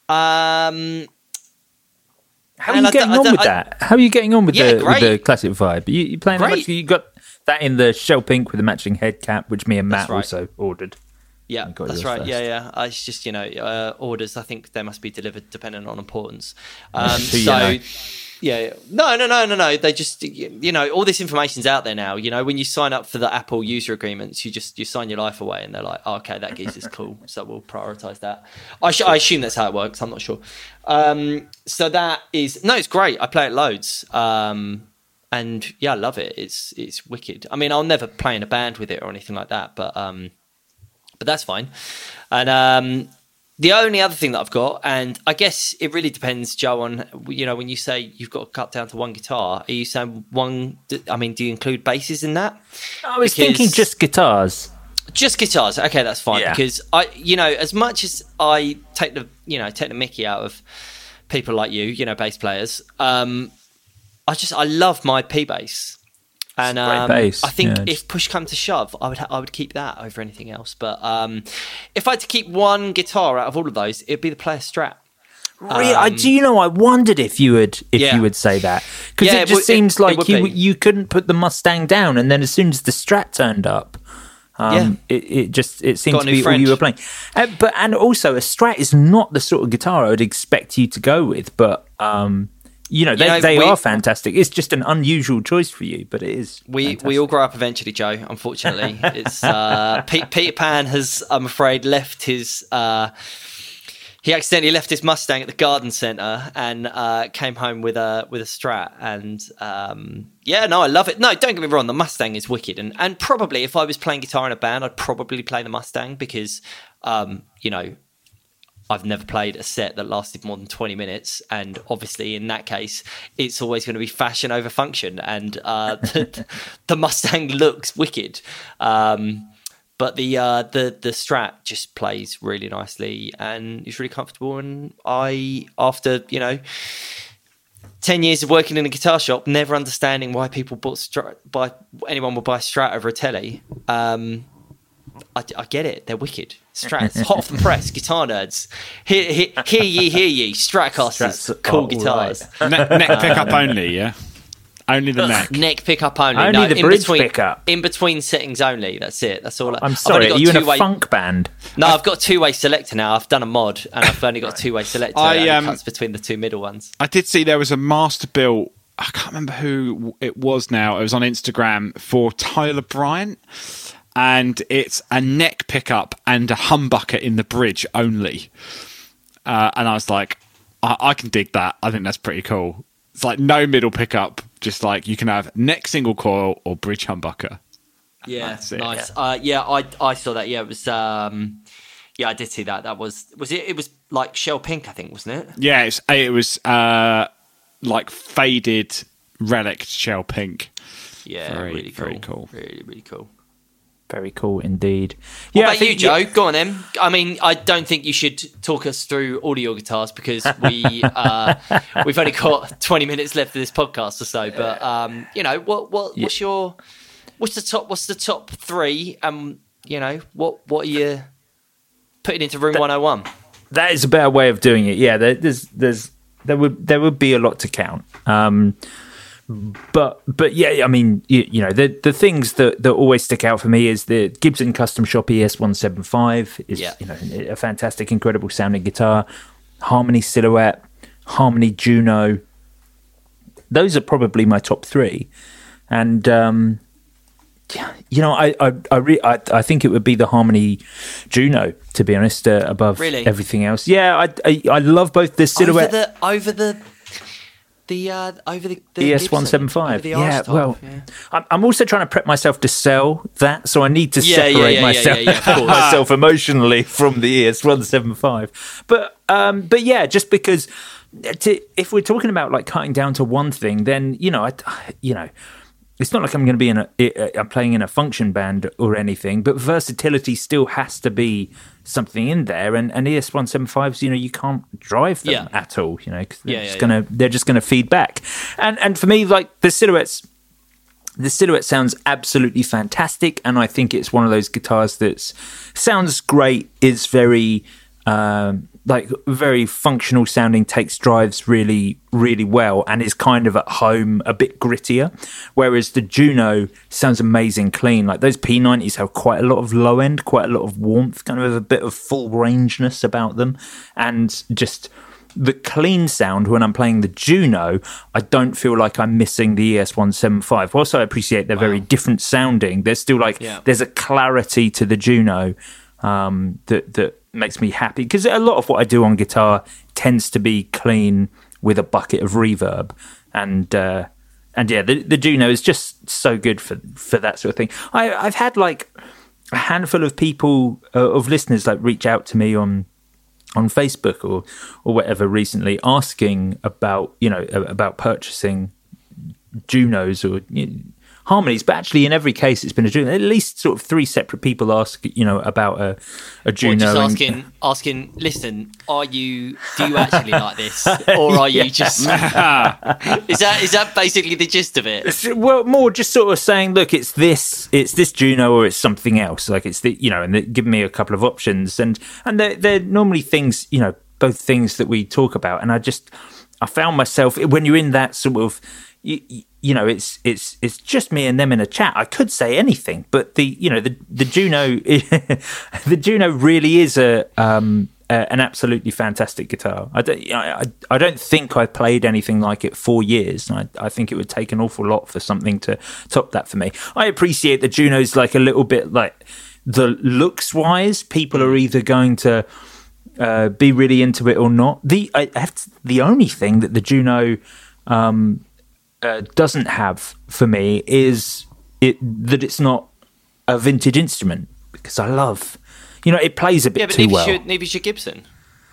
Um... How are you I getting d- I on d- with I- that? How are you getting on with, Yeah, the, with great. the classic vibe? You, you playing that Great. much? You got that in the shell pink with the matching head cap, which me and Matt That's right. also ordered. Yeah, You got that's yours right. first. Yeah, yeah. Uh, It's just, you know, uh, orders, I think they must be delivered depending on importance. Um, Who you so, know. yeah, yeah. No, no, no, no, no. They just, you know, all this information's out there now. You know, when you sign up for the Apple user agreements, you just, you sign your life away and they're like, oh, okay, that geezer's cool. So we'll prioritize that. I, sh- I assume that's how it works. I'm not sure. Um, so that is, no, it's great. I play it loads. Um, and yeah, I love it. It's, it's wicked. I mean, I'll never play in a band with it or anything like that, but, um, but that's fine. And um, the only other thing that I've got, and I guess it really depends, Joe, on, you know, when you say you've got to cut down to one guitar, are you saying one, I mean, do you include basses in that? I was Because- thinking just guitars. Just guitars. Okay, that's fine. Yeah. Because I, you know, as much as I take the, you know, take the mickey out of people like you, you know, bass players, um, I just, I love my P bass. And It's a great um, bass, I think yeah. if push come to shove, I would ha- I would keep that over anything else. But um, if I had to keep one guitar out of all of those, it'd be the Player Strat. Really, I do. You know, I wondered if you would if Yeah. you would say that because Yeah, it it just would- seems it- it like would you be. you couldn't put the Mustang down, and then as soon as the Strat turned up, um, it, it just it seemed Got a to new be all friend. you were playing. Uh, but and also a Strat is not the sort of guitar I would expect you to go with, but. Um, You know, they, know, they we- are fantastic. It's just an unusual choice for you, but it is. We fantastic. we all grow up eventually, Joe. Unfortunately, it's uh, Pe- Peter Pan has, I'm afraid, left his. Uh, he accidentally left his Mustang at the garden centre and uh, came home with a with a Strat. And um, yeah, no, I love it. No, don't get me wrong, the Mustang is wicked. And and probably if I was playing guitar in a band, I'd probably play the Mustang because, um, you know. I've never played a set that lasted more than twenty minutes. And obviously, in that case, it's always going to be fashion over function. And uh, the, the Mustang looks wicked. Um, but the, uh, the the Strat just plays really nicely and is really comfortable. And I, after, you know, ten years of working in a guitar shop, never understanding why people bought Strat, buy, anyone would buy Strat over a telly, um, I, I get it. They're wicked. Strats, hot off the press, guitar nerds. Hear, hear, hear ye, hear ye. Stratcasters, Strats cool are guitars. Ne- neck pickup only, yeah? Only the neck. Neck pickup only. Only no, the in bridge between, pickup. In between settings only. That's it. That's all. I- I'm I've sorry. only Are got you in a two-way- funk band? No, I've got a two-way selector now. I've done a mod, and I've only got a two-way selector. I, and um, it cuts between the two middle ones. I did see there was a master built. I can't remember who it was now. It was on Instagram for Tyler Bryant. And it's a neck pickup and a humbucker in the bridge only. Uh, and I was like, I-, I can dig that. I think that's pretty cool. It's like no middle pickup, just like you can have neck single coil or bridge humbucker. Yeah, That's it. nice. Uh, yeah, I I saw that. Yeah, it was. Um, yeah, I did see that. That was was it. It was like shell pink, I think, wasn't it? Yeah, it's, it was uh, like faded relic shell pink. Yeah, Very, really cool. very cool. Really, really cool. Very cool indeed. What Yeah, I about you, think- Joe? yeah. Go on then. I mean, I don't think you should talk us through all of your guitars because we uh, we've only got twenty minutes left of this podcast or so. But um, you know, what what what's your what's the top what's the top three? Um, you know, what what are you putting into room one oh one? That is a better way of doing it. Yeah, there, there's there's there would there would be a lot to count. Um, but but yeah, I mean, you, you know, the the things that, that always stick out for me is the Gibson Custom Shop E S one seventy-five is Yeah. you know a fantastic, incredible sounding guitar. Harmony Silhouette, Harmony Juno. Those are probably my top three, and um, you know, I I I, re- I I think it would be the Harmony Juno, to be honest, uh, above really? everything else. Yeah, I, I I love both the silhouette over the over the. The uh, over the, the E S one seventy-five. the Yeah, R-Stop, well, yeah. I'm, I'm also trying to prep myself to sell that, so I need to Yeah, yeah, separate yeah, myself, yeah, yeah, of course. myself emotionally from the E S one seventy-five. But um, but yeah, just because to, if we're talking about like cutting down to one thing, then you know, I, you know. It's not like I'm going to be in a, I'm playing in a function band or anything, but versatility still has to be something in there. And, and E S one seventy-fives, you know, you can't drive them Yeah. at all, you know, because they're Yeah, just yeah, gonna they're just gonna feed back. And and for me, like the silhouettes, the silhouette sounds absolutely fantastic, and I think it's one of those guitars that sounds great. Is very um, like very functional sounding, takes drives really, really well, and is kind of at home, a bit grittier. Whereas the Juno sounds amazing, clean. Like those P nineties have quite a lot of low end, quite a lot of warmth, kind of a bit of full rangeness about them, and just the clean sound when I'm playing the Juno, I don't feel like I'm missing the E S one seventy-five. Whilst I appreciate they're wow. very different sounding, there's still like yeah. there's a clarity to the Juno um, that that makes me happy, because a lot of what I do on guitar tends to be clean with a bucket of reverb, and uh, and yeah, the, the Juno is just so good for for that sort of thing. I, I've had like a handful of people uh, of listeners like reach out to me on. on Facebook or or whatever recently, asking about you know about purchasing Junos or you know, Harmonies, but actually in every case it's been a Juno. At least sort of three separate people ask you know about a a Juno. Or just and, asking, asking. Listen, are you? Do you actually like this, or are you just? Is that is that basically the gist of it? Well, more just sort of saying, look, it's this, it's this Juno, or it's something else. Like it's the you know, and they give me a couple of options, and and they're, they're normally things you know, both things that we talk about. And I just I found myself when you're in that sort of. You, you know, it's it's it's just me and them in a chat. I could say anything, but the you know the the Juno, the Juno really is a um a, an absolutely fantastic guitar. I don't I, I don't think I've played anything like it for years. I I think it would take an awful lot for something to top that for me. I appreciate the Juno's like a little bit like the looks wise. People are either going to uh, be really into it or not. The I have to, the only thing that the Juno um. Uh, doesn't have for me is it that it's not a vintage instrument, because I love, you know, it plays a bit yeah, but too neither well. Should, neither should Gibson.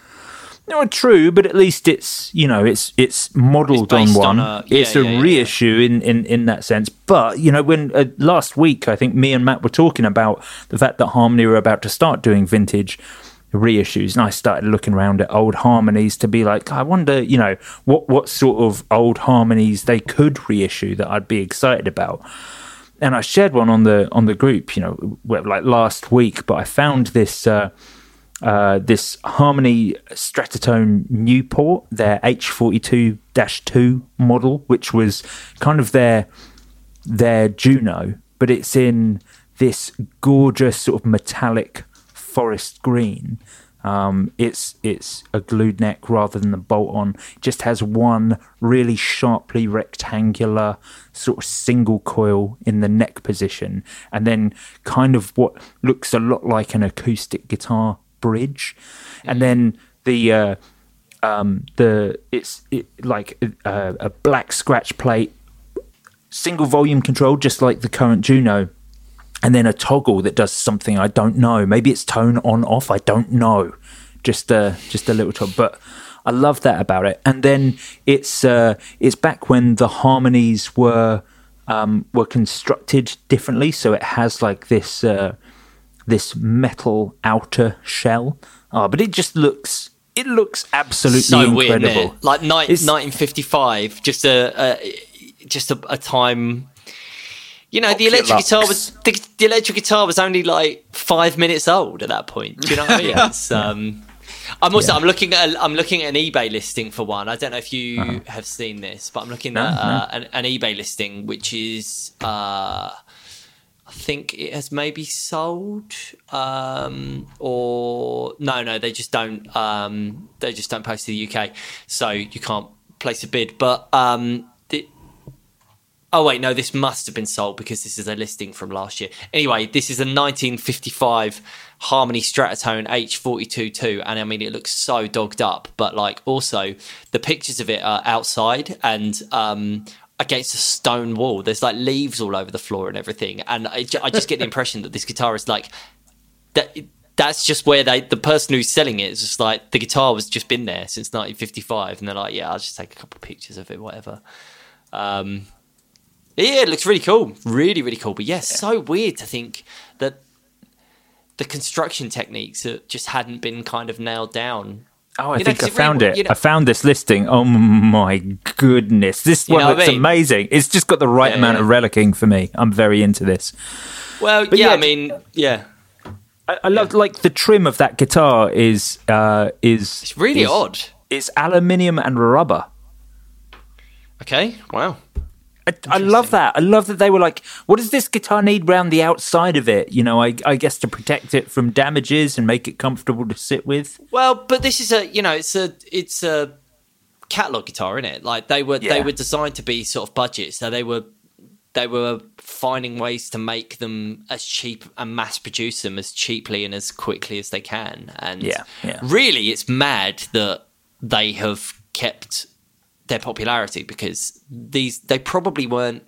No, true, but at least it's you know it's it's modelled on based one. on a- yeah, it's a yeah, yeah, reissue in, in in that sense. But you know, when uh, last week I think me and Matt were talking about the fact that Harmony were about to start doing vintage reissues, and I started looking around at old Harmonies to be like, I wonder, you know, what what sort of old Harmonies they could reissue that I'd be excited about. And I shared one on the on the group, you know, like last week. But I found this uh, uh, this Harmony Stratotone Newport, their H forty-two dash two model, which was kind of their their Juno, but it's in this gorgeous sort of metallic forest green. Um, it's it's a glued neck rather than the bolt on. It just has one really sharply rectangular sort of single coil in the neck position, and then kind of what looks a lot like an acoustic guitar bridge, and then the uh, um, the it's it, like a, a black scratch plate, single volume control, just like the current Juno. And then a toggle that does something I don't know. Maybe it's tone on off. I don't know. Just a just a little toggle. But I love that about it. And then it's uh, it's back when the Harmonies were um, were constructed differently. So it has like this uh, this metal outer shell. Oh, but it just looks it looks absolutely so incredible. Weird, isn't it? Like ni- It's- nineteen fifty-five, just a, a just a, a time. You know, the electric guitar was the, the electric guitar was only like five minutes old at that point. Do you know what I mean? It's, um, I'm also yeah. I'm looking at a, I'm looking at an eBay listing for one. I don't know if you uh-huh. have seen this, but I'm looking no, at uh, no. an, an eBay listing which is uh, I think it has maybe sold, um, or no, no, they just don't. Um, they just don't post to the U K, so you can't place a bid. But um, the, oh wait, no, this must have been sold because this is a listing from last year. Anyway, this is a nineteen fifty-five Harmony Stratotone H forty-two two, and I mean it looks so dogged up, but like also the pictures of it are outside and. Um, against a stone wall. There's like leaves all over the floor and everything. And I, I just get the impression that this guitar is like, that. that's just where they, the person who's selling it is just like, the guitar was just been there since nineteen fifty-five. And they're like, yeah, I'll just take a couple of pictures of it, whatever. Um, yeah, it looks really cool. Really, really cool. But yeah, yeah, so weird to think that the construction techniques just hadn't been kind of nailed down. Oh, I you think know, I found really, it. You know, I found this listing. Oh my goodness. This one looks I mean? amazing. It's just got the right yeah, amount yeah. of relicking for me. I'm very into this. Well, but yeah, yeah, I mean, yeah. I, I love, yeah. like, the trim of that guitar is... Uh, is it's really is, odd. It's aluminium and rubber. Okay, wow. I, I love that. I love that they were like, what does this guitar need round the outside of it? You know, I, I guess to protect it from damages and make it comfortable to sit with. Well, but this is a, you know, it's a it's a catalog guitar, isn't it? Like they were yeah. they were designed to be sort of budget, so they were they were finding ways to make them as cheap and mass produce them as cheaply and as quickly as they can. And yeah, yeah. really, it's mad that they have kept their popularity, because these they probably weren't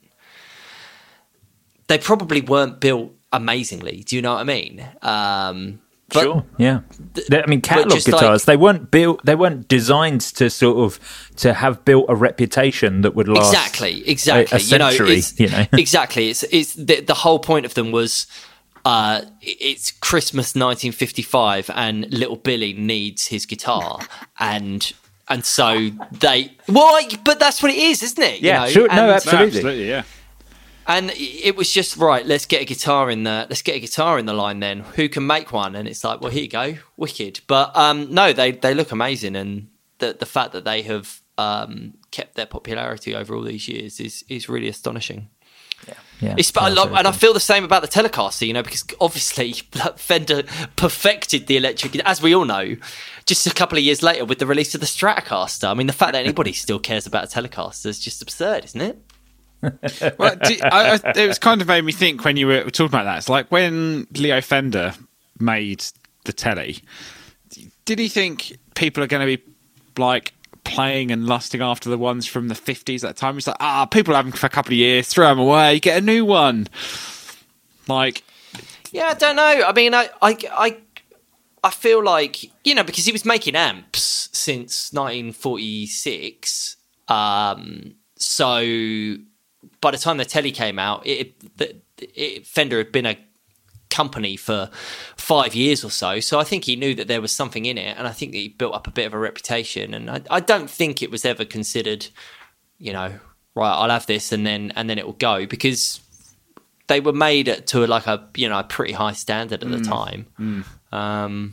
they probably weren't built amazingly. Do you know what I mean? Um, but, sure. Yeah. I mean, catalog guitars. Like, they weren't built. They weren't designed to sort of to have built a reputation that would last exactly, exactly. a, a century. You know, it's, you know? exactly. It's it's the, the whole point of them was. Uh, it's Christmas nineteen fifty-five, and little Billy needs his guitar, and. And so they, well, but that's what it is, isn't it? Yeah, you know? sure. And, no, absolutely. absolutely, yeah. And it was just right. Let's get a guitar in the. Let's get a guitar in the line. Then who can make one? And it's like, well, here you go, wicked. But um, no, they they look amazing, and the the fact that they have um, kept their popularity over all these years is is really astonishing. Yeah, yeah. It's, I love, and I feel the same about the Telecaster, you know, because obviously Fender perfected the electric, as we all know, just a couple of years later with the release of the Stratocaster. I mean, the fact that anybody still cares about a Telecaster is just absurd, isn't it? Well, do, I, I, it was kind of made me think when you were talking about that. It's like when Leo Fender made the Telly, did he think people are going to be like playing and lusting after the ones from the fifties at the time? It's like, ah, people have them for a couple of years, throw them away, get a new one. Like, yeah, I don't know. I mean, I, I, I, I feel like, you know, because he was making amps since nineteen forty-six. Um, so by the time the Telly came out, it, it, it Fender had been a company for five years or so, so I think he knew that there was something in it, and I think that he built up a bit of a reputation. And I, I don't think it was ever considered, you know, right, I'll have this and then and then it will go, because they were made to like a, you know, a pretty high standard at mm. the time. Mm. Um,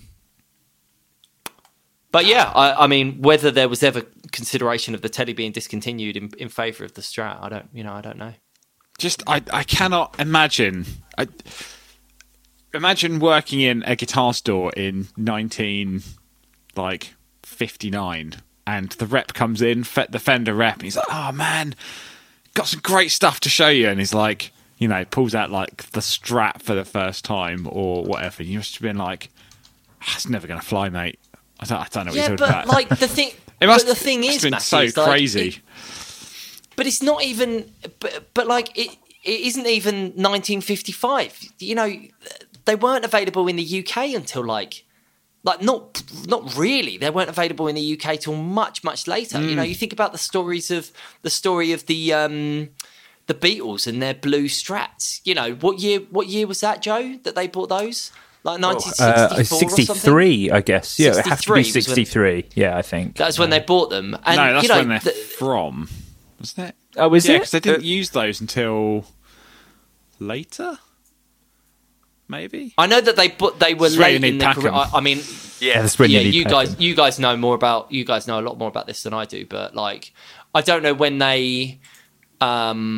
but yeah, I, I mean, whether there was ever consideration of the Telly being discontinued in, in favour of the Strat, I don't, you know, I don't know. Just I I cannot imagine. I. Imagine working in a guitar store in nineteen like fifty-nine, and the rep comes in, the Fender rep, and he's like, "Oh man, got some great stuff to show you." And he's like, you know, pulls out like the Strat for the first time or whatever. And you must have been like, oh, "It's never going to fly, mate." I don't, I don't know what yeah, you're talking but about. like the thing, it must, but the thing it must is, have been Matthew, so like, crazy. It, but it's not even. But, but like it, it isn't even nineteen fifty-five. You know. They weren't available in the U K until like, like not not really. They weren't available in the U K till much much later. Mm. You know, you think about the stories of the story of the um, the Beatles and their blue Strats. You know, what year what year was that, Joe? That they bought those? Like nineteen sixty-four, uh, sixty-three, I guess. Yeah, it has to be sixty-three. When, yeah, I think that's when they bought them. And, no, that's you know, when they're the, from, wasn't it? Oh, is yeah, it? Because they didn't uh, use those until later. Maybe I know that they but they were it's late in their career. I, I mean, yeah, that's when yeah. You, You guys, them. you guys know more about. You guys know a lot more about this than I do. But like, I don't know when they, um,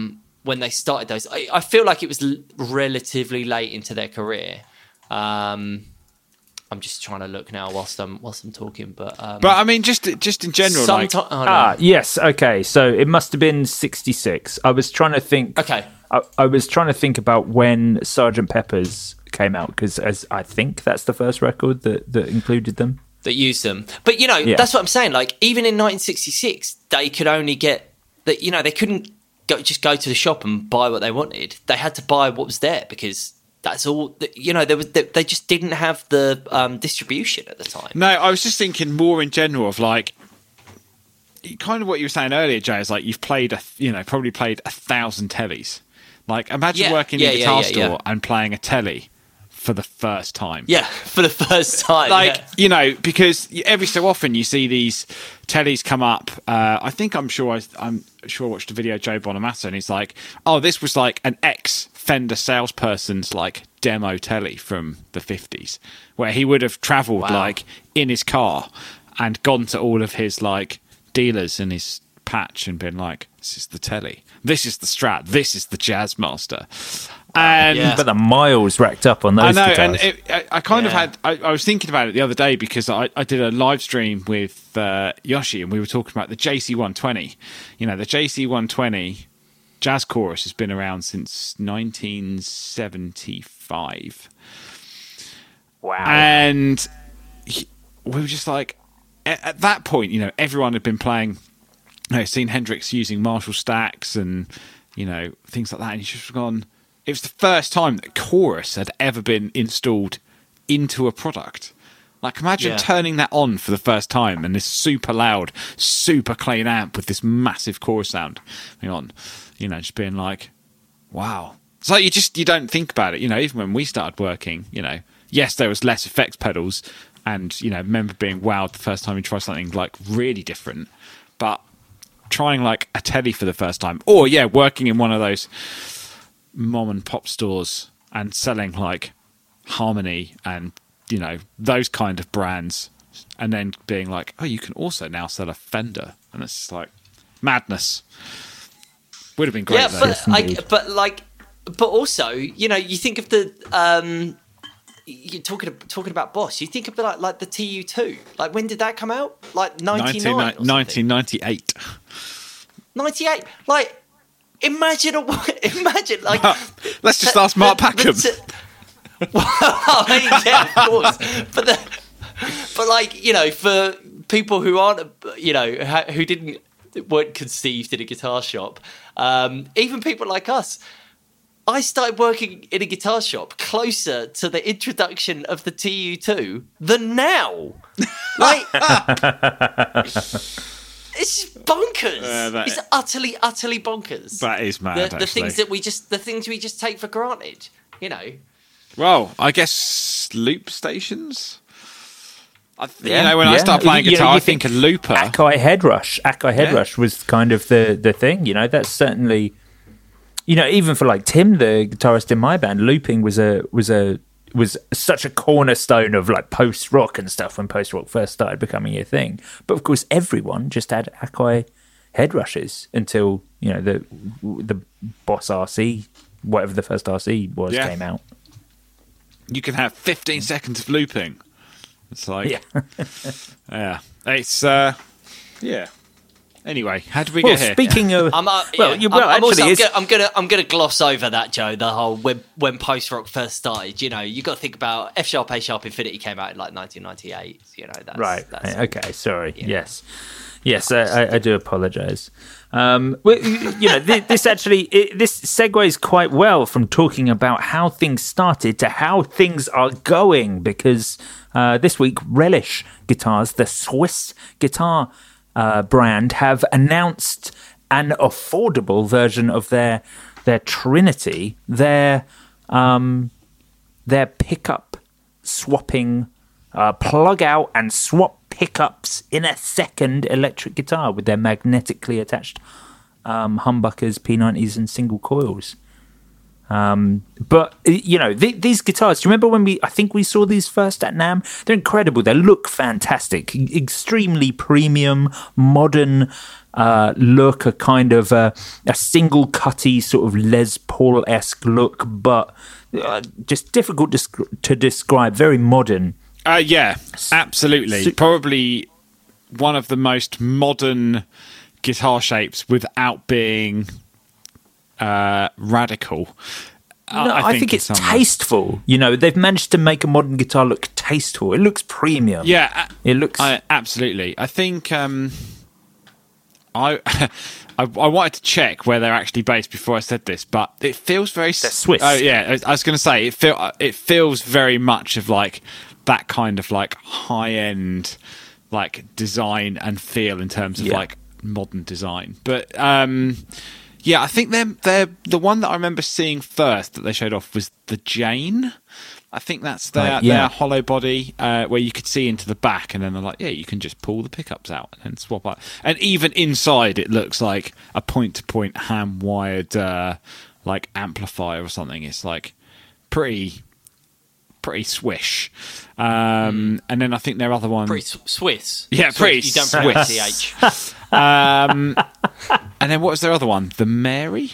when they started those. I, I feel like it was l- relatively late into their career. Um, I'm just trying to look now whilst I'm whilst I'm talking, but um, but I mean, just just in general, like sometime- oh, no. Ah, yes. Okay, so it must have been sixty-six. I was trying to think. Okay. I, I was trying to think about when Sergeant Pepper's came out because, as I think that's the first record that, that included them. that used them. But you know, Yeah. that's what I'm saying. Like even in nineteen sixty-six, they could only get that. You know, they couldn't go just go to the shop and buy what they wanted. They had to buy what was there because that's all. You know, there was they, they just didn't have the um, distribution at the time. no, I was just thinking more in general of like kind of what you were saying earlier, Jay. Is like you've played a you know probably played a thousand tellies. Like imagine Yeah, working yeah, in a yeah, guitar yeah, store yeah. and playing a telly for the first time. Yeah, for the first time. Like, yeah. you know, because every so often you see these tellies come up. Uh, I think I'm sure I, I'm sure I watched a video of Joe Bonamassa and he's like, oh, this was like an ex Fender salesperson's like demo telly from the fifties where he would have travelled Wow. like in his car and gone to all of his like dealers in his patch and been like, this is the telly. This is the Strat. This is the Jazzmaster. And Yeah. But the miles racked up on I those know, guitars. and it, I, I kind of Yeah. had. I, I was thinking about it the other day because I, I did a live stream with uh, Yoshi, and we were talking about the J C one twenty. You know, the J C one twenty Jazz Chorus has been around since nineteen seventy-five, wow. and he, we were just like, at, at that point, you know, everyone had been playing. You know, seen Hendrix using Marshall stacks and you know things like that, and he's just gone. It was the first time that chorus had ever been installed into a product. Like, imagine Yeah. turning that on for the first time and this super loud, super clean amp with this massive chorus sound going on. You know, just being like, wow. It's like you just, you don't think about it. You know, even when we started working, you know, yes, there was less effects pedals and, you know, remember being wowed the first time you try something like really different. But trying like a telly for the first time, or yeah, working in one of those mom and pop stores and selling like Harmony and you know those kind of brands, and then being like, oh, you can also now sell a Fender, and it's just like madness. Would have been great. Yeah, though. but Yes, I, indeed. but like, but also, you know, you think of the um, you're talking talking about Boss. You think of like like the T U two. Like, when did that come out? Like ninety-nine, nineteen ninety-eight. ninety-eight. Like, imagine a imagine like. Let's just ask Mark the- the- Packham. the- well, I mean, yeah, of course. But the, but like, you know, for people who aren't, you know, ha- who didn't weren't conceived in a guitar shop, um, even people like us. I started working in a guitar shop closer to the introduction of the T U two than now. Like, it's just bonkers. Uh, that- it's utterly, utterly bonkers. That is mad. the, the actually. things that we just, the things we just take for granted. You know. Well, I guess loop stations. I th- Yeah, you know, when I yeah. start playing You know, guitar, you I think a looper. Akai Headrush. Akai Headrush was kind of the, the thing, you know, that's certainly, you know, even for like Tim, the guitarist in my band, looping was a, was a, was such a cornerstone of like post rock and stuff when post rock first started becoming a thing. But of course, everyone just had Akai Headrushes until, you know, the, the Boss R C, whatever the first R C was, Yeah. came out. You can have fifteen seconds of looping. It's like, Yeah. yeah, it's uh, yeah. Anyway, how did we Well, get here? speaking of, I'm, uh, well, yeah, you, well, I'm, I'm also, actually, I'm it's- gonna, I'm gonna, I'm gonna gloss over that, Joe. The whole when, when post rock first started, you know, you got to think about F sharp, A sharp, Infinity came out in like nineteen ninety-eight. You know, that's Right. That's, Okay. Sorry. Yeah. Yes. Yes. I, I, I do apologise. Um, well, you you know, this, this actually it, this segues quite well from talking about how things started to how things are going, because uh, this week Relish Guitars, the Swiss guitar uh, brand, have announced an affordable version of their their Trinity, their um, their pickup swapping. Uh, plug out and swap pickups in a second electric guitar with their magnetically attached um, humbuckers, P nineties, and single coils. Um, but you know, th- these guitars. Do you remember when we? I think we saw these first at NAMM. They're incredible. They look fantastic. Extremely premium, modern uh, look. A kind of uh, a single cutty sort of Les Paul-esque look, but uh, just difficult to, sc- to describe. Very modern. Uh, yeah, absolutely. So, probably one of the most modern guitar shapes without being uh, radical. No, I, I think, think it's tasteful. You know, they've managed to make a modern guitar look tasteful. It looks premium. Yeah, it looks I, absolutely. I think um, I, I I wanted to check where they're actually based before I said this, but it feels very they're Swiss. Oh yeah, I was going to say it feel it feels very much of like that kind of like high end like design and feel in terms of yeah. like modern design, but. um Yeah, I think they're, they're the one that I remember seeing first that they showed off was the Jane. I think that's their, right, yeah. their hollow body uh, where you could see into the back, and then they're like, yeah, you can just pull the pickups out and then swap out. And even inside, it looks like a point-to-point ham-wired uh, like amplifier or something. It's like pretty, pretty swish. Um, mm. And then I think their other one, pretty sw- Swiss. Yeah, Swiss. pretty You don't Swiss. T H. um, and then what was their other one? The Mary?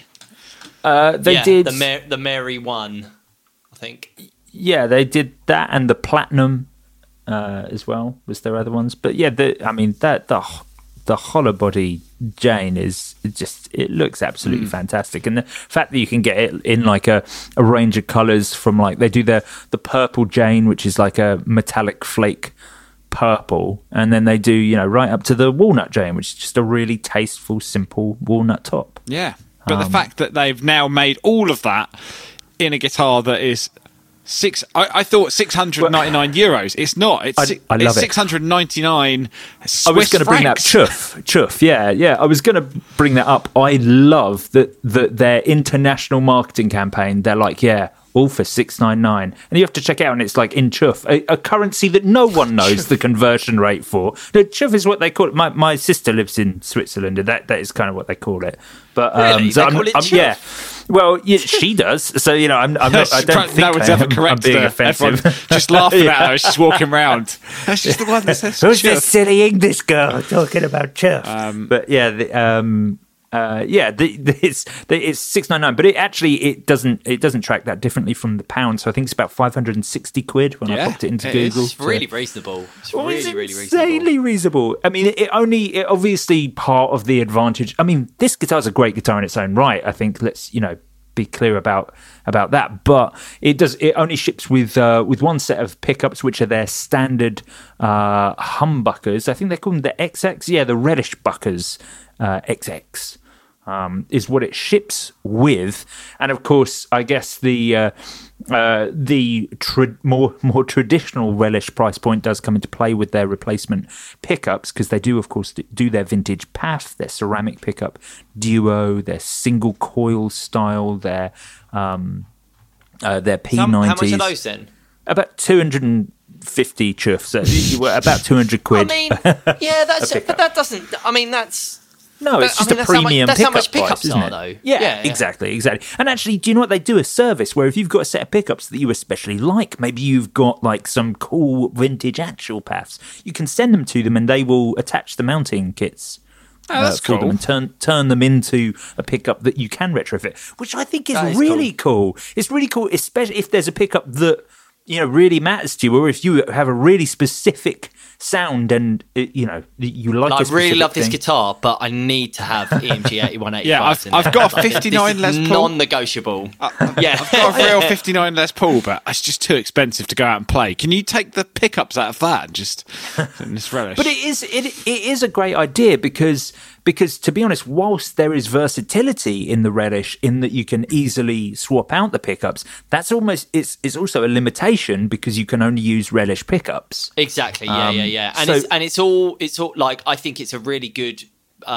Uh, they yeah, did the Mar- the Mary one, I think. Yeah, they did that, and the Platinum uh, as well was their other ones. But yeah, the, I mean that the the hollow body Jane is just it looks absolutely mm. fantastic, and the fact that you can get it in like a, a range of colours from like they do the the purple Jane, which is like a metallic flake purple, and then they do you know right up to the walnut Jane, which is just a really tasteful, simple walnut top. Yeah, but um, the fact that they've now made all of that in a guitar that is six, I, I thought six hundred ninety-nine well, euros. It's not. It's, I, I love it's it. six hundred ninety-nine. Swiss I was going to bring that chuff, chuff. Yeah, yeah. I was going to bring that up. I love that that their international marketing campaign. They're like, yeah. all for six ninety-nine, and you have to check it out, and it's like in chuff, a, a currency that no one knows the conversion rate for. No, chuff is what they call it. My my sister lives in Switzerland, and that, that is kind of what they call it. But um, really, so they I'm, call it I'm, chuff? yeah. Well, yeah, she does. So you know, I'm, I'm not. I don't think no one's I ever am, corrected I'm being her. offensive. Everyone just laughing yeah. at her as she's walking around. That's just the one that says Who's chuff. this silly English girl talking about chuff? Um, but yeah, the, um, uh, yeah, the, the, it's the, it's six ninety nine, but it actually it doesn't it doesn't track that differently from the pound. So I think it's about five hundred and sixty quid when yeah, I popped it into it Google. It's so. really reasonable. It's well, really it's really insanely reasonable. reasonable. I mean, it, it only it obviously part of the advantage. I mean, this guitar's a great guitar in its own right. I think let's you know be clear about about that. But it does it only ships with uh, with one set of pickups, which are their standard uh, humbuckers. I think they call them the X X. Yeah, the reddish buckers uh, X X. Um, is what it ships with, and of course, I guess the uh, uh, the tra- more more traditional Relish price point does come into play with their replacement pickups, because they do, of course, do their vintage P A F, their ceramic pickup duo, their single coil style, their um, uh, their P nineties. How much are those then? About two hundred and fifty chuffs. So you were about two hundred quid. I mean, yeah, that's but that doesn't. I mean, that's. No, it's but, just I mean, a premium that's how much, pickup that's price, how much pickups isn't are, it? though. Yeah, yeah, yeah, exactly, exactly. And actually, do you know what they do? A service where if you've got a set of pickups that you especially like, maybe you've got like some cool vintage actual P A Fs, you can send them to them and they will attach the mounting kits. Oh, that's uh, for cool. them and turn turn them into a pickup that you can retrofit, which I think is, is really cool. cool. It's really cool, especially if there's a pickup that you know really matters to you, or if you have a really specific sound and you know you like. like a I really love thing. this guitar, but I need to have E M G eighty-one eighty-five. Yeah, I've, in I've it. got a Like, fifty-nine this is Les Paul. non-negotiable. I, yeah, I've got a real fifty-nine Les Paul, but it's just too expensive to go out and play. Can you take the pickups out of that and just and just relish? But it is it it is a great idea because because to be honest, whilst there is versatility in the Relish in that you can easily swap out the pickups, that's almost it's it's also a limitation because you can only use Relish pickups. Exactly. Yeah, Um, yeah, yeah. And so- it's and it's all it's all like I think it's a really good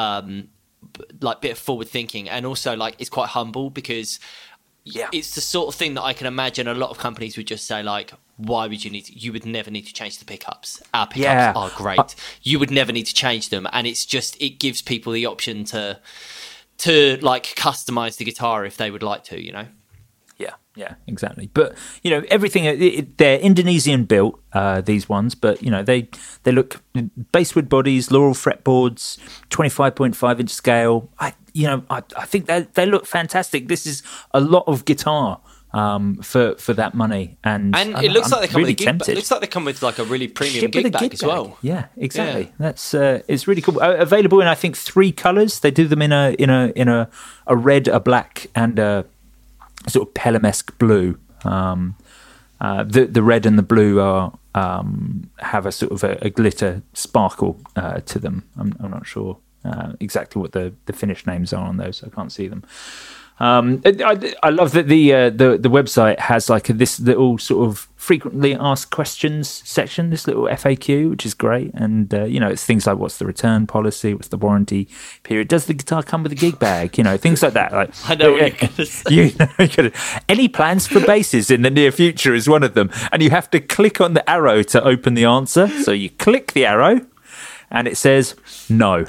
um b- like bit of forward thinking, and also like it's quite humble because Yeah. it's the sort of thing that I can imagine a lot of companies would just say like, why would you need to, you would never need to change the pickups. Our pickups Yeah. are great. Uh, you would never need to change them. And it's just, it gives people the option to, to like customize the guitar if they would like to, you know? Yeah, exactly. But you know, everything it, it, they're Indonesian built. Uh, these ones, but you know, they they look basswood bodies, Laurel fretboards, twenty-five point five inch scale. I you know, I, I think they they look fantastic. This is a lot of guitar um, for for that money, and and I'm, it looks I'm like they come really with a gig tempted. bag. It looks like they come with like a really premium Ship with gig a bag as well. Yeah, exactly. Yeah. That's uh, it's really cool. Uh, available in I think three colors. They do them in a in a in a a red, a black, and a sort of Pelham-esque blue. Um, uh, the the red and the blue are um, have a sort of a, a glitter sparkle uh, to them. I'm, I'm not sure uh, exactly what the, the finish names are on those. I can't see them. Um, I, I love that the uh, the the website has like a, this little sort of frequently asked questions section, this little F A Q, which is great. And uh, you know, it's things like what's the return policy, what's the warranty period, does the guitar come with a gig bag, you know, things like that. Like I know what you're going to say. You know, you're gonna, any plans for basses in the near future is one of them, and you have to click on the arrow to open the answer. So you click the arrow, and it says no.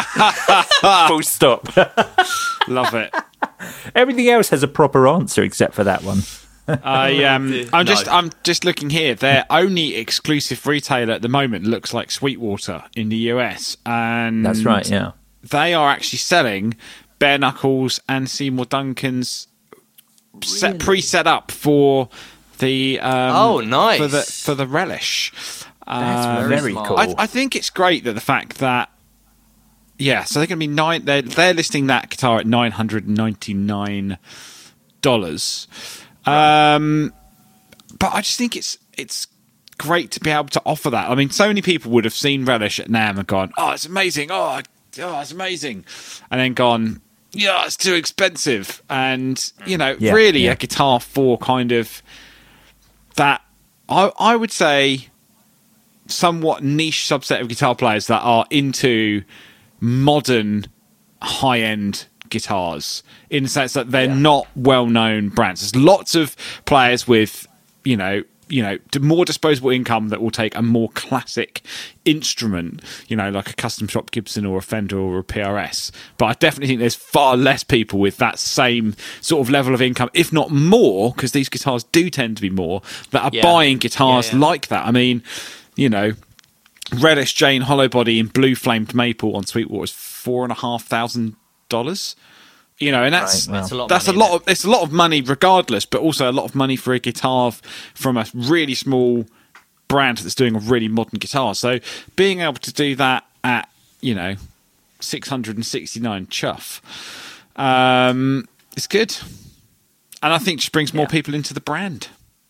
Full stop. Love it. Everything else has a proper answer except for that one. I um, I'm No. just I'm just looking here. Their only exclusive retailer at the moment looks like Sweetwater in the U S, and That's right, yeah. they are actually selling Bare Knuckles and Seymour Duncan's set, pre-set up for the um, Oh, nice. for the for the Relish. That's Um, very smart. cool. I, I think it's great that the fact that yeah, so they're going to be nine. They're they're listing that guitar at nine hundred and ninety nine dollars. Um, but I just think it's it's great to be able to offer that. I mean, so many people would have seen Relish at NAMM and gone, "Oh, it's amazing! Oh, oh, it's amazing," and then gone, "Yeah, it's too expensive." And you know, Yeah, really, yeah. a guitar for kind of that. I I would say somewhat niche subset of guitar players that are into modern high-end guitars in the sense that they're Yeah. not well-known brands. There's lots of players with, you know, you know, more disposable income that will take a more classic instrument, you know, like a custom shop Gibson or a Fender or a P R S. But I definitely think there's far less people with that same sort of level of income, if not more, because these guitars do tend to be more, that are Yeah. buying guitars Yeah, yeah. like that. I mean, you know, Relish Jane Hollow Body in blue flamed maple on Sweetwater is four and a half thousand dollars. You know, and that's Right, wow. That's a lot of that's money, a lot isn't of it's a lot of money regardless, but also a lot of money for a guitar f- from a really small brand that's doing a really modern guitar. So being able to do that at, you know, six hundred and sixty nine chuff, um, is good, and I think just brings more Yeah. people into the brand.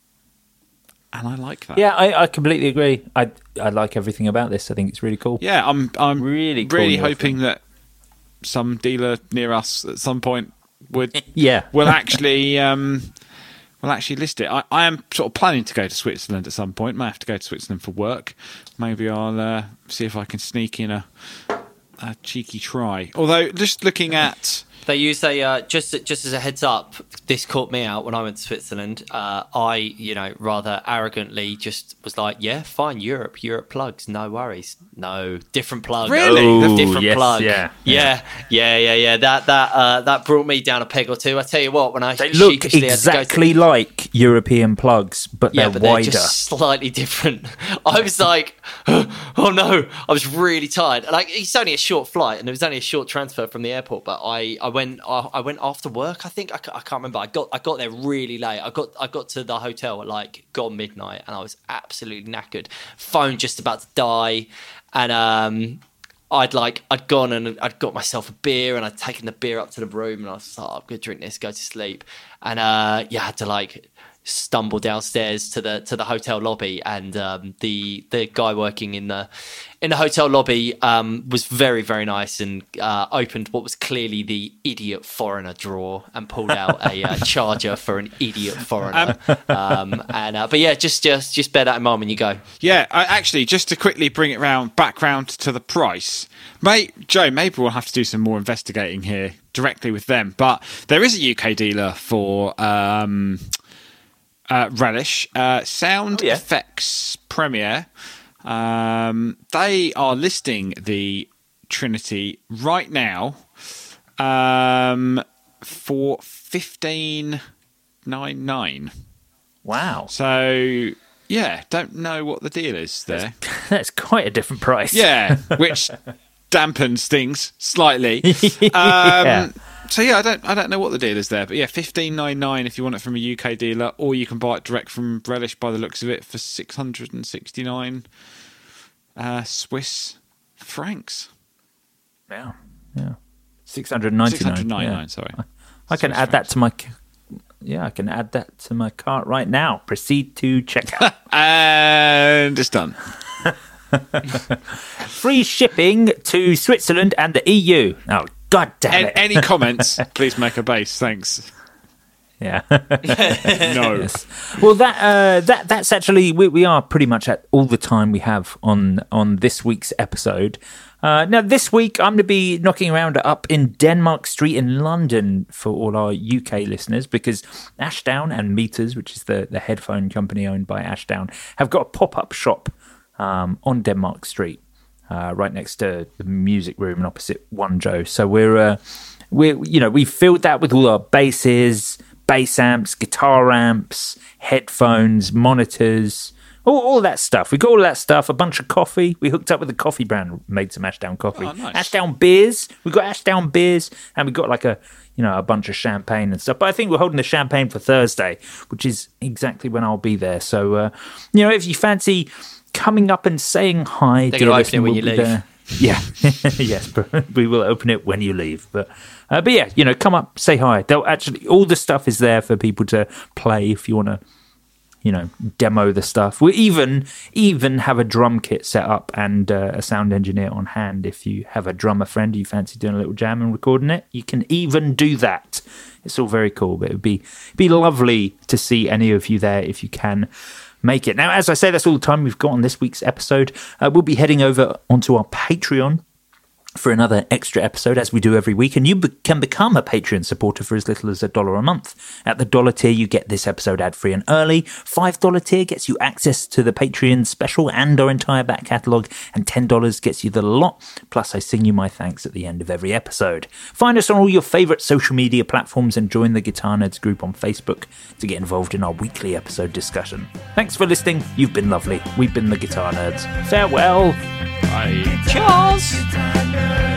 And I like that. Yeah, I, I completely agree. I I like everything about this. I think it's really cool. Yeah, I'm I'm Really really cool really new hoping offering. that some dealer near us at some point would Yeah. will actually um will actually list it. I, I am sort of planning to go to Switzerland at some point. Might have to go to Switzerland for work. Maybe I'll uh, see if I can sneak in a a cheeky try. Although just looking at They use a uh, just just as a heads up. This caught me out when I went to Switzerland. Uh, I, you know, rather arrogantly just was like, "Yeah, fine, Europe, Europe plugs, no worries, no different plug, Really? oh, Oh, different yes, plug, yeah, yeah, yeah, yeah, yeah." That that uh, that brought me down a peg or two. I tell you what, when I They look sheepishly had to go to- exactly like European plugs, but yeah, they're but wider. they're just slightly different. I was like, oh no, I was really tired. Like, it's only a short flight, and it was only a short transfer from the airport. But I, I went, I, I went after work. I think I, ca- I can't remember. I got, I got there really late. I got, I got to the hotel at like gone midnight, and I was absolutely knackered. Phone just about to die, and um. I'd like I'd gone and I'd got myself a beer and I'd taken the beer up to the room and I was like, oh, I'm gonna drink this, go to sleep, and uh, yeah, I had to like stumble downstairs to the to the hotel lobby, and um, the the guy working in the in the hotel lobby um, was very very nice and uh, opened what was clearly the idiot foreigner drawer and pulled out a uh, charger for an idiot foreigner. Um, and uh, but yeah, just just just bear that in mind when you go. yeah, I, actually just to quickly bring it round back round to the price, mate. Joe, maybe we'll have to do some more investigating here directly with them. But there is a U K dealer for um, uh, Relish, uh, Sound Oh, yeah. Effects Premier. Um, they are listing the Trinity right now um, for fifteen ninety-nine. Wow. So, yeah, don't know what the deal is there. That's, that's quite a different price. Yeah, which dampens things slightly. Yeah. Um, so yeah, I don't I don't know what the deal is there, but yeah, fifteen ninety-nine if you want it from a U K dealer, or you can buy it direct from Relish by the looks of it for six hundred sixty-nine uh, Swiss francs. Yeah. Yeah. six hundred ninety-nine. six hundred ninety-nine, yeah. sorry. I can Swiss add francs. that to my Yeah, I can add that to my cart right now. Proceed to checkout. And it's done. Free shipping to Switzerland and the E U. Oh, god damn And it. any comments, please make a base. Thanks. Yeah. No. Yes. Well, that uh, that that's actually we, we are pretty much at all the time we have on on this week's episode. Uh, now, this week I'm going to be knocking around up in Denmark Street in London for all our U K listeners, because Ashdown and Meters, which is the the headphone company owned by Ashdown, have got a pop up shop um, on Denmark Street, uh, right next to the music room and opposite One Joe. So we're uh, we you know we filled that with all our basses, bass amps, guitar amps, headphones, monitors, all, all that stuff. We got all that stuff, a bunch of coffee. We hooked up with a coffee brand, made some Ashdown coffee. Oh, nice. Ashdown beers. We got Ashdown beers, and we got like a, you know, a bunch of champagne and stuff. But I think we're holding the champagne for Thursday, which is exactly when I'll be there. So, uh, you know, if you fancy coming up and saying hi, They're dear gonna open listener, it when we'll you be leave. there. Yeah, yes, but we will open it when you leave. But, uh, but yeah, you know, come up, say hi. They'll actually, all the stuff is there for people to play if you want to, you know, demo the stuff. We even even have a drum kit set up and uh, a sound engineer on hand. If you have a drummer friend you fancy doing a little jam and recording it, you can even do that. It's all very cool, but it would be be lovely to see any of you there if you can make it. Now, as I say, that's all the time we've got on this week's episode. Uh, we'll be heading over onto our Patreon for another extra episode, as we do every week, and you be- can become a Patreon supporter for as little as a dollar a month. At the dollar tier, you get this episode ad-free and early. Five dollar tier gets you access to the Patreon special and our entire back catalogue, and ten dollars gets you the lot. Plus, I sing you my thanks at the end of every episode. Find us on all your favourite social media platforms and join the Guitar Nerds group on Facebook to get involved in our weekly episode discussion. Thanks for listening. You've been lovely. We've been the Guitar Nerds. Farewell. Bye. Cheers!